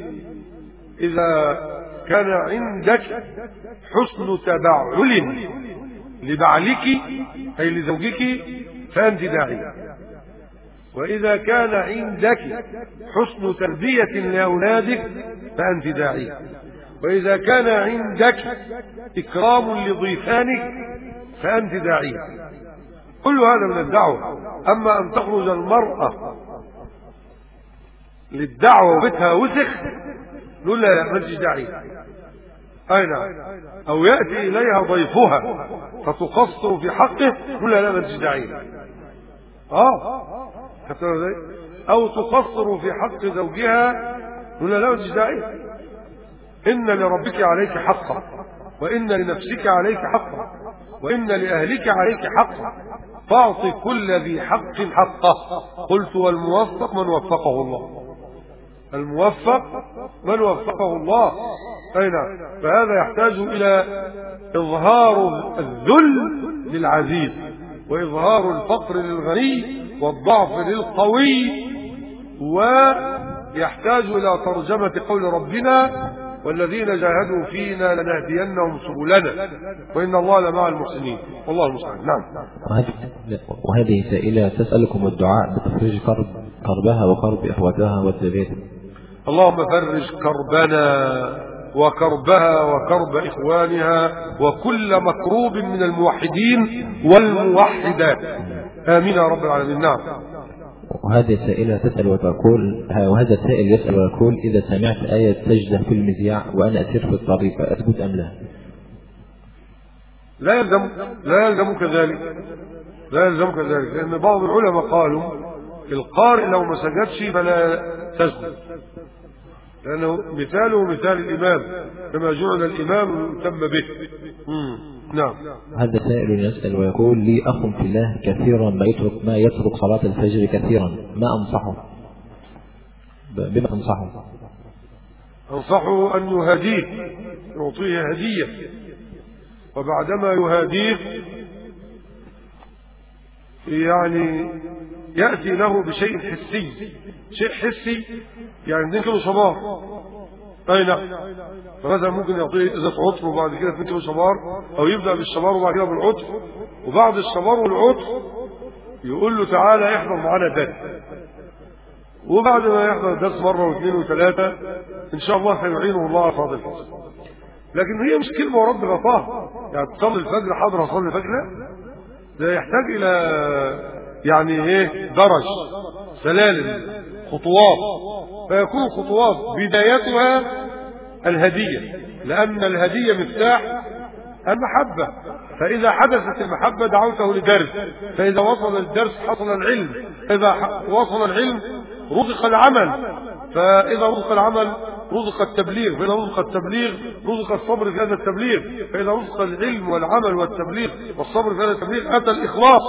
إذا كان عندك حسن تبعل لبعلك أي لزوجك فأنت داعية، وإذا كان عندك حسن تربية لأولادك فأنت داعية، وإذا كان عندك إكرام لضيفانك فأنت داعية. كل هذا من الدعوة. أما أن تخرج المرأة للدعوة وبيتها وسخ نقول لا ما تجي داعية. أين أو يأتي إليها ضيفها فتقصر في حقه نقول لا ما تجي داعية. آه أو تقصر في حق زوجها نقول لا ما تجي داعية. إن لربك عليك حقا، وإن لنفسك عليك حقا، وإن لأهلك عليك حقا. فاعط كل ذي حق حقه. قلت والموفق من وفقه الله، الموفق من وفقه الله. أين فهذا يحتاج إلى إظهار الذل للعزيز، وإظهار الفقر للغني، والضعف للقوي، ويحتاج إلى ترجمة قول ربنا والذين جاهدوا فينا لنهدينهم سبلنا وإن الله لمع المحسنين والله المستعان. نعم. وهذه سائلة تسألكم الدعاء بتفريج كرب كربها وكرب إخوتها والذرية. اللهم فرج كربنا وكربها وكرب إخوانها وكل مكروب من الموحدين والموحدات، آمين يا رب العالمين. نعم. وهذه السائلة تسأل وتقول، وهذا السائل يسأل ويقول: إذا سمعت آية سجدة في المذياع وأنا أسير في الطريق أثبت أم لا؟ لا يلزم لا يلزمك ذلك لا يلزمك ذلك لأن بعض العلماء قالوا القارئ لو ما سجدش فلا تسجد، لأنه مثاله مثال الإمام، كما جعل الإمام يتم به. مم. نعم. هذا سائل يسأل ويقول: لي أخ في الله كثيرا ما يترك ما يترك صلاة الفجر كثيرا، ما أنصحه؟ بما أنصحه؟ أنصحه أن يهديه، يعطيه هدية، وبعدما يهديه يعني يأتي له بشيء حسي، شيء حسي يعني اثنين كيلو شبار. أي نعم. فمثلا ممكن يعطيه إزازة عطر وبعد كده اثنين كيلو شبار، أو يبدأ بالشبار وبعد كده بالعطر، وبعد الشبار والعطر يقول له تعالى احضر معانا درس، وبعد ما يحضر الدرس مرة واثنين وثلاثة إن شاء الله سيعينه الله على صلاة الفجر. لكن هي مش كلمة ورد غطاها، يعني تصلي الفجر حاضر هصلي الفجر، لا، ده يحتاج إلى يعني إيه درج، سلالم، خطوات، فيكون خطوات بدايتها الهدية، لأن الهدية مفتاح المحبة، فإذا حدثت المحبة دعوته لدرس، فإذا وصل الدرس حصل العلم، إذا وصل العلم رزق العمل، فإذا رزق العمل رزق التبليغ، فإذا رزق التبليغ رزق الصبر في هذا التبليغ، فإذا رزق العلم والعمل والتبليغ والصبر في هذا التبليغ أتى الإخلاص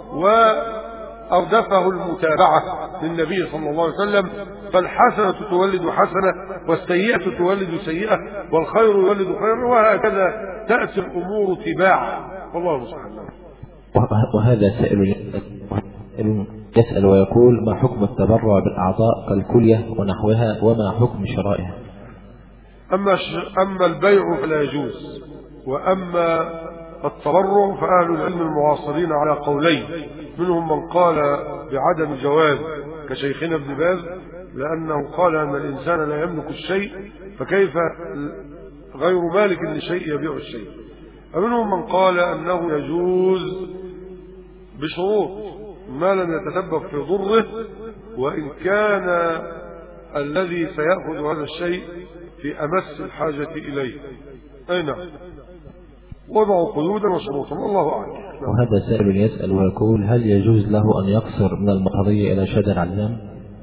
وأردفه المتابعة للنبي صلى الله عليه وسلم. فالحسنة تولد حسنة، والسيئة تولد سيئة، والخير يولد خيرا، وهكذا تأتي الأمور تباعا، والله سبحانه. وهذا سائل يسأل ويقول: ما حكم التبرع بالأعضاء كالكلية ونحوها، وما حكم شرائها؟ أما, أما البيع فلا يجوز، وأما التبرع فأهل العلم المعاصرين على قولين، منهم من قال بعدم جواز كشيخنا ابن باز، لأنه قال أن الإنسان لا يملك الشيء، فكيف غير مالك لشيء يبيع الشيء. ومنهم من قال أنه يجوز بشروط، ما لم يتسبب في ضره، وإن كان الذي سيأخذ هذا الشيء في أمس الحاجة إليه. أي نعم. وضعوا قيودا وشروطا، الله أعلم. وهذا سائل يسأل ويقول: هل يجوز له أن يقصر من المطرية إلى شد العزام؟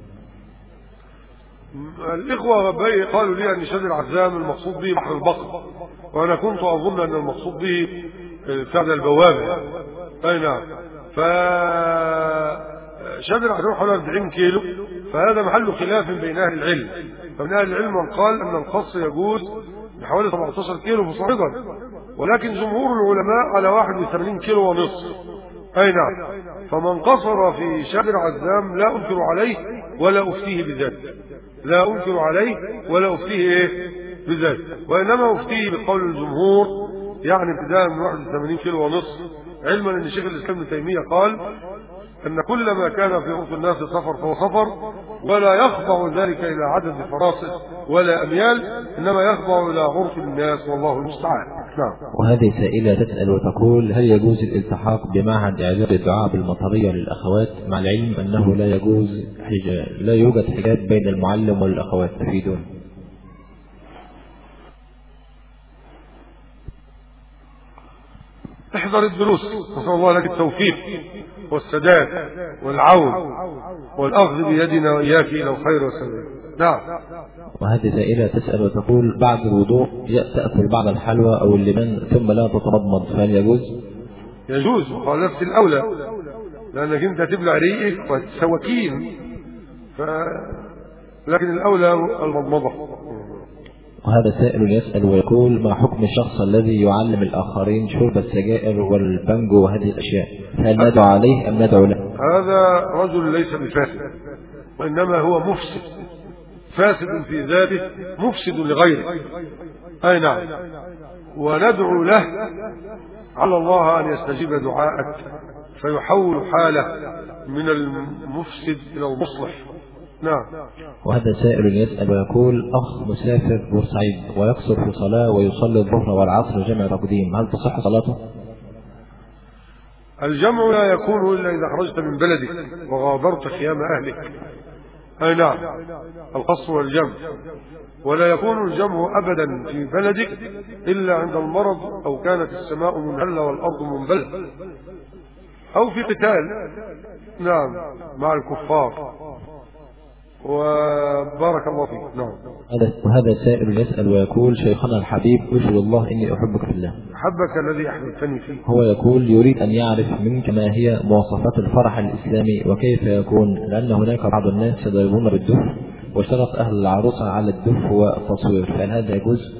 الإخوة غبي قالوا لي أن شد العزام المقصود به بحر البقر، وأنا كنت أظن أن المقصود به بتاع البوابة. أي نعم. فشد العزام حوالي أربعين كيلو، فهذا محل خلاف بين أهل العلم، فمن أهل العلم من قال أن القص يجوز بحوالي سبعة عشر كيلو فصاعدا، ولكن جمهور العلماء على واحد وثمانين كيلو ونصف. أي نعم. فمن قصر في شد العزام لا أنكر عليه ولا أفتيه بذلك، لا أنكر عليه ولا أفتيه إيه بذلك، وإنما أفتيه بقول الجمهور، يعني ابتداء من واحد وثمانين كيلو ونصف، علما أن شيخ الإسلام ابن تيمية قال أن كل ما كان في عرف الناس سفر فهو سفر، ولا يخضع ذلك إلى عدد فراسخ ولا أميال، إنما يخضع إلى عرف الناس، والله المستعان. نعم. وهذه سائلة تسأل وتقول: هل يجوز الالتحاق بمعهد إعداد الدعاء بالمطرية للأخوات، مع العلم أنه لا يجوز حجاب لا يوجد حجاب بين المعلم والأخوات؟ تفيدون. احضر الدروس، نسأل الله لك التوفيق والسداد والعون والأخذ بيدنا وإياك إلى الخير والسلام. نعم. وهذه سائلة تسأل وتقول: بعد الوضوء تأكل بعض الحلوى أو اللبن ثم لا تتمضمض، فهل يجوز؟ يجوز، وخالفت الأولى، لأنك أنت تبلع ريقك وتسوكين، ف... لكن الأولى المضمضة. وهذا سائل يسأل ويقول: ما حكم الشخص الذي يعلم الآخرين شرب السجائر والبنجو وهذه الأشياء؟ هل ندعو عليه أم ندعو له؟ هذا رجل ليس بفاسد، وإنما هو مفسد، فاسد في ذاته مفسد لغيره. أي نعم. وندعو له على الله أن يستجيب دعاءك فيحول حاله من المفسد إلى المصلح. نعم. وهذا سائل يسأل ويقول: أخ مسافر بورسعيد ويقصر في صلاة ويصلي الظهر والعصر جمع تقديم، هل تصح صلاته؟ الجمع لا يكون إلا إذا خرجت من بلدك وغادرت خيام أهلك. أي نعم، القصر والجمع. ولا يكون الجمع أبدا في بلدك إلا عند المرض، أو كانت السماء منهلة والأرض منبلة، أو في قتال نعم مع الكفار. وبارك الله فيك. نعم. وهذا سائل يسأل ويقول: شيخنا الحبيب، أشهد الله إني أحبك في الله. أحبك الذي أحببتني فيه. هو يقول: يريد أن يعرف منك ما هي مواصفات الفرح الإسلامي وكيف يكون، لأن هناك بعض الناس يضربون بالدف واشترط أهل العروسة على الدف والتصوير، فهل هذا يجوز؟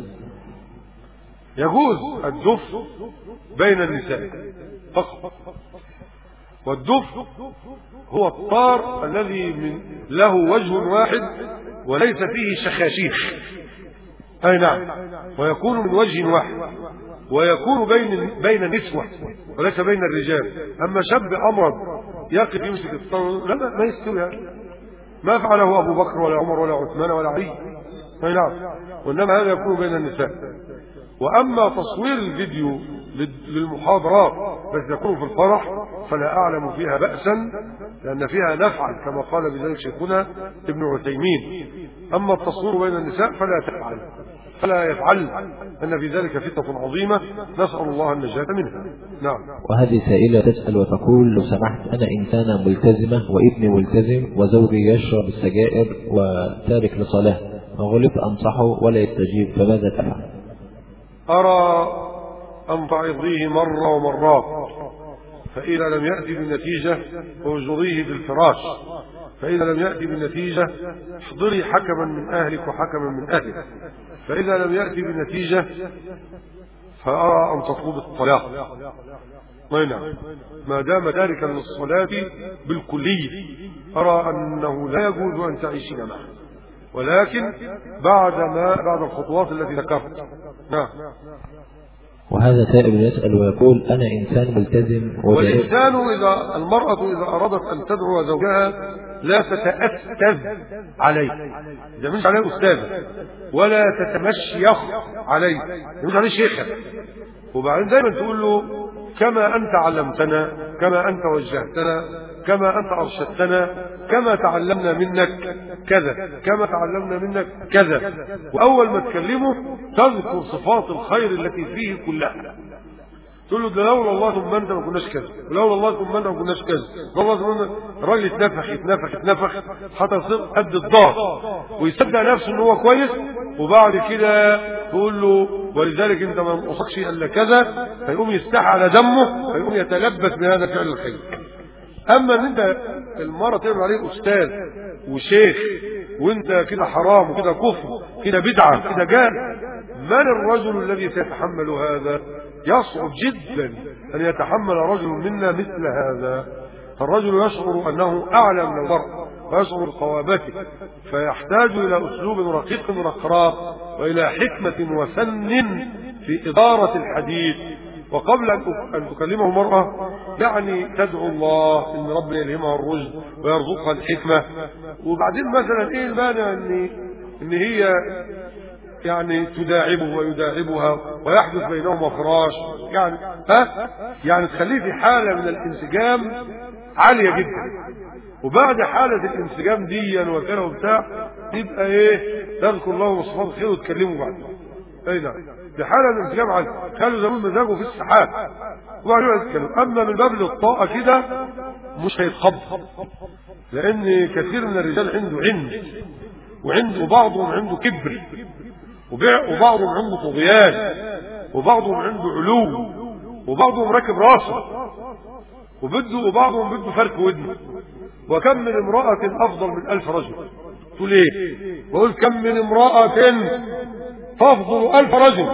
يجوز الدف بين النساء فقط، والدف هو الطار الذي من له وجه واحد وليس فيه شخاشيخ. أي نعم. ويكون من وجه واحد، ويكون بين بين النسوة وليس بين الرجال. أما شاب أمرض يقف يمسك الطار لا ما يستوي، ما فعله أبو بكر ولا عمر ولا عثمان ولا علي. أي نعم. وإنما هذا يكون بين النساء. وأما تصوير الفيديو للمحاضرات التي تكون في الفرح فلا أعلم فيها بأسا، لأن فيها نفعا كما قال بذلك شيخنا ابن عثيمين. أما التصوير بين النساء فلا تفعل فلا يفعل، أن في ذلك فتنة عظيمة نسأل الله النجاة منها. نعم. وهذه سائلة تسأل وتقول: لو سمحت، أنا إنسانة ملتزمة وابني ملتزم وزوجي يشرب السجائر وتارك لصلاة، فغلبت أنصحه ولا يستجيب، فماذا تفعل؟ أرى أن تعظيه مرة ومرات، فإذا لم يأتي بالنتيجة فاجريه بالفراش، فإذا لم يأتي بالنتيجة احضري حكما من أهلك وحكما من أهلك، فإذا لم يأتي بالنتيجة فأرى أن تطلب الطلاق. نعم. ما دام تاركا للصلاة بالكلية أرى أنه لا يجوز أن تعيشين معه، ولكن بعد ما بعد الخطوات التي ذكرت. نعم. وهذا سائل يسأل ويقول: أنا إنسان ملتزم، والإنسان إذا المرأة إذا أرادت أن تدعو زوجها لا تتأستاذ عليه، إذا مش عليه أستاذة، ولا تتمشيخ عليه، مش عليه شيخة. وبعدين دايما تقول له: كما أنت علمتنا، كما أنت وجهتنا، كما أنت أرشدتنا، كما تعلمنا منك كذا، كما تعلمنا منك كذا. وأول ما تكلمه تذكر صفات الخير التي فيه كلها، تقول له: ده لولا الله ثم انت ما كناش كذا، ولولا الله ثم انت ما كناش كذا، والله ثم الراجل يتنفخ يتنفخ يتنفخ حتى يصير قد الضغط ويصدق نفسه ان هو كويس. وبعد كده تقول له: ولذلك انت ما نقصكش الا كذا، فيقوم يستحى على دمه، فيقوم يتلبس بهذا الفعل الخير. اما ان انت المرة تعمل عليه استاذ وشيخ وانت كده حرام وكده كفر كده بدعة كده جهل، من الرجل الذي سيتحمل هذا؟ يصعب جدا أن يتحمل رجل منا مثل هذا. فالرجل يشعر أنه أعلى من المرء ويشعر بقوامته، فيحتاج إلى أسلوب رقيق رقراق وإلى حكمة وفن في إدارة الحديث. وقبل أن تكلمه المرأة يعني تدعو الله إن ربنا يلهمها الرشد ويرزقها الحكمة. وبعدين مثلا إيه المانع إن إن هي يعني تداعبه ويداعبها ويحدث بينهما فراش، يعني ها يعني تخليه في حالة من الانسجام عالية جدا. وبعد حالة الانسجام دي وكذا وبتاع يبقى ايه تذكر الله وصفات الخير وتكلموا بعد. اي نعم. في حالة الانسجام عالية خلوا زمان مزاجه في السحاب وبعدين يتكلم. اما من باب الاطاءة كده مش هيتخبط، لان كثير من الرجال عنده عند وعنده بعضهم عنده كبر، وبعضهم عنده طغيان، وبعضهم عنده علو، وبعضهم راكب راسه. وبده وبعضهم بده فرك ودنه. وكم من امرأة أفضل من ألف رجل. تقول ايه؟ بقول كم من امرأة تفضل ألف رجل.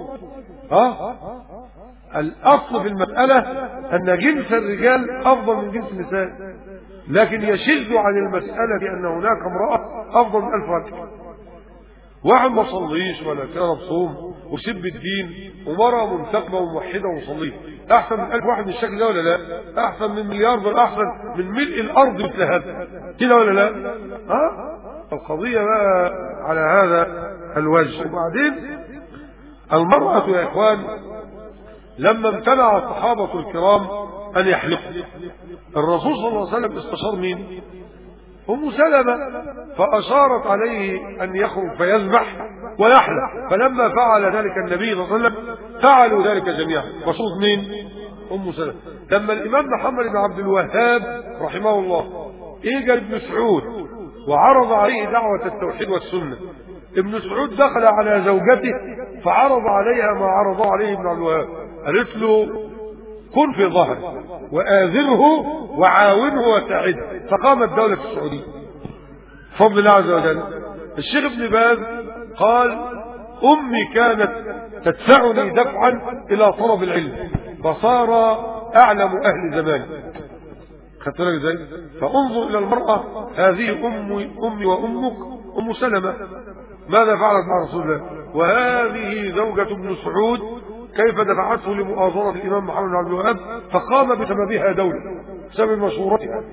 ها؟ الأصل في المسألة أن جنس الرجال أفضل من جنس النساء، لكن يشذ عن المسألة بأن هناك امرأة أفضل من ألف رجل. واحد ما صليش ولا كان بصوم وسب الدين، ومرأة منتقبة وموحدة ومصلية، أحسن من ألف واحد من الشكل ده ولا لا؟ أحسن من مليار، بل أحسن من ملء الأرض مثل هذا كده ولا لا؟ ها؟ القضية بقى على هذا الوجه. وبعدين المرأة يا إخوان لما امتنع الصحابة الكرام أن يحلقوا، الرسول صلى الله عليه وسلم استشار مين؟ أم سلمة، فأشارت عليه أن يخرج فيذبح ويحلق، فلما فعل ذلك النبي صلى الله عليه وسلم فعلوا ذلك جميعا. مشروط مين؟ أم سلمة. لما الإمام محمد بن عبد الوهاب رحمه الله إجا ابن سعود وعرض عليه دعوة التوحيد والسنة، ابن سعود دخل على زوجته فعرض عليها ما عرضه عليه ابن عبد الوهاب، قالت له كن في ظهره وآذره وعاونه وساعده، فقامت دولة السعودية بفضل الله عز وجل. الشيخ ابن باز قال أمي كانت تدفعني دفعا إلى طلب العلم فصار أعلم أهل زماني. خدت بالك ازاي؟ فانظر إلى المرأة هذه أمي أمي وأمك أم سلمة ماذا فعلت مع رسول الله، وهذه زوجة ابن سعود كيف دفعته لمؤازرة الإمام محمد بن عبد الوهاب فقام بسببها دولة بسبب مشورتها.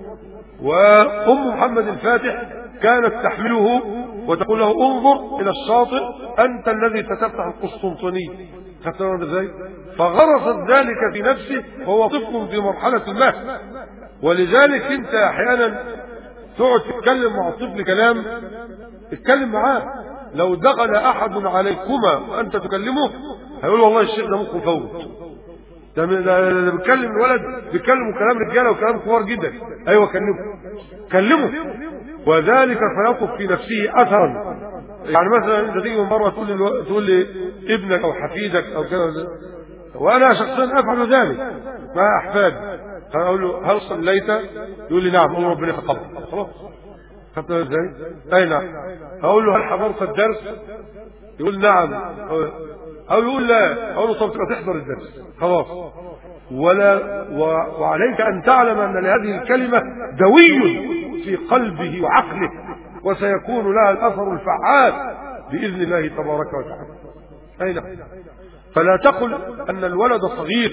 وأم محمد الفاتح كانت تحمله وتقول له انظر إلى الشاطئ أنت الذي ستفتح القسطنطينية. خدت بالك ازاي؟ فغرست ذلك في نفسه وهو طفل في مرحلة المهد. ولذلك انت احيانا تقعد تتكلم مع الطفل كلام، اتكلم معاه. لو دخل احد عليكما وانت تكلمه هيقول والله الشيخ ده مخه فوت، ده ده بيتكلم الولد بيتكلم كلام رجاله وكلام كبار جدا. ايوه كلمه كلمه وذلك فيطلق في نفسه اثرا. يعني مثلا انت تيجي من بره تقول لي تقول لي ابنك او حفيدك او كذا، وانا شخصيا افعل ذلك مع احفادي، اقول له هل صليت؟ يقول لي نعم، اقول له ربنا يتقبل. خلاص خدت ازاي؟ اي نعم. اقول له هل حضرت الدرس؟ يقول نعم، او يقول لا، اقول له طب تبقى تحضر الدرس. خلاص. ولا و... وعليك ان تعلم ان لهذه الكلمه دوي في قلبه وعقله، وسيكون لها الاثر الفعال باذن الله تبارك وتعالى. اي نعم. فلا تقل ان الولد صغير،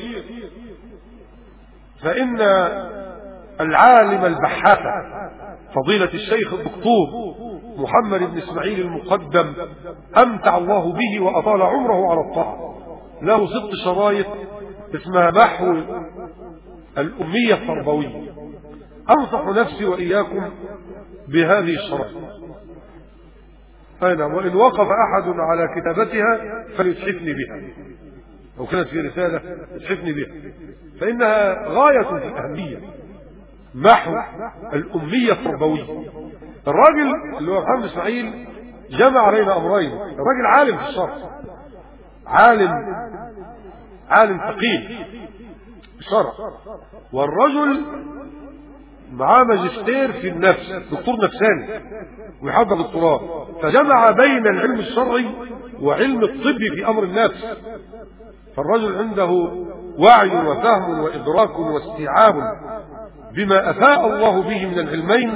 فان العالم البحاث فضيلة الشيخ الدكتور محمد بن اسماعيل المقدم امتع الله به واطال عمره على الطاعة، له ست شرايط اسمها محو الأمية التربوية. انصح نفسي واياكم بهذه الشرايط. اي نعم. وان وقف احد على كتابتها فليتحفني بها، لو كانت في رسالة يتحفني بها، فانها غاية في الاهمية. محو الأمية التربوية. الراجل اللي هو محمد اسماعيل جمع بين أمرين، الراجل عالم في الشرع، عالم عالم ثقيل في الشرع، والرجل معاه ماجستير في النفس، دكتور نفساني ويحضر دكتوراه، فجمع بين العلم الشرعي وعلم الطب في أمر النفس. فالرجل عنده وعي وفهم وإدراك واستيعاب بما أفاء الله به من العلمين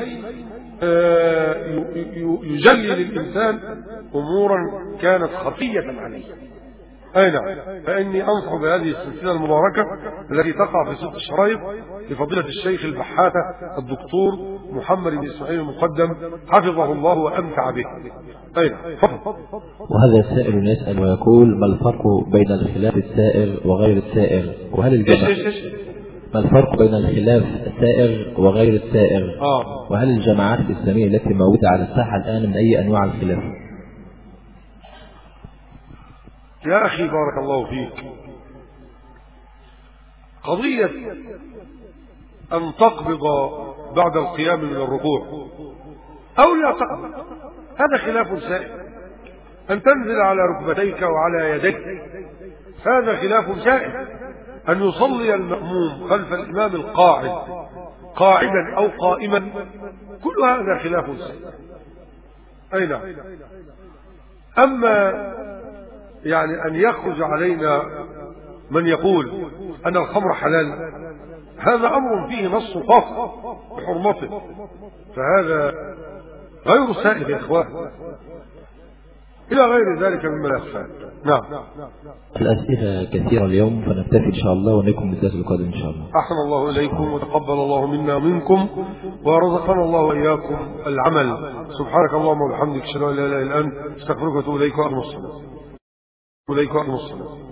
يجلي للإنسان أمورا كانت خفية عليه. أي نعم. فإني أنصح بهذه السلسلة المباركة التي تقع في ست شرايط لفضيلة الشيخ البحاثة الدكتور محمد بن اسماعيل المقدم حفظه الله وأمتع به. أي نعم. وهذا السائل يسأل ويقول ما الفرق بين الخلاف السائر وغير السائر، وهل الجماعة ما الفرق بين الخلاف السائر وغير السائر؟ آه. وهل الجماعات الإسلامية التي موجودة على الساحة الآن من أي أنواع الخلاف؟ يا أخي بارك الله فيك، قضية أن تقبض بعد القيام من الركوع أو لا تقبض هذا خلاف سائر. أن تنزل على ركبتيك وعلى يديك هذا خلاف سائر. أن يصلي المأموم خلف الإمام القاعد قاعدا أو قائما، كل هذا خلاف سنة. أي نعم. أما يعني أن يخرج علينا من يقول أن الخمر حلال، هذا أمر فيه نص قاطع بحرمته، فهذا غير سائغ يا إخوان، إلى غير ذلك مما لا يخفى. نعم. الأسئلة كثيرة اليوم، فنكتفي إن شاء الله ونكمل الدرس القادم إن شاء الله. أحسن الله إليكم وتقبل الله منا ومنكم ورزقنا الله وإياكم العمل. سبحانك اللهم وبحمدك، أشهد أن لا إله إلا أنت، أستغفرك وأتوب إليك وأقم الصلاة.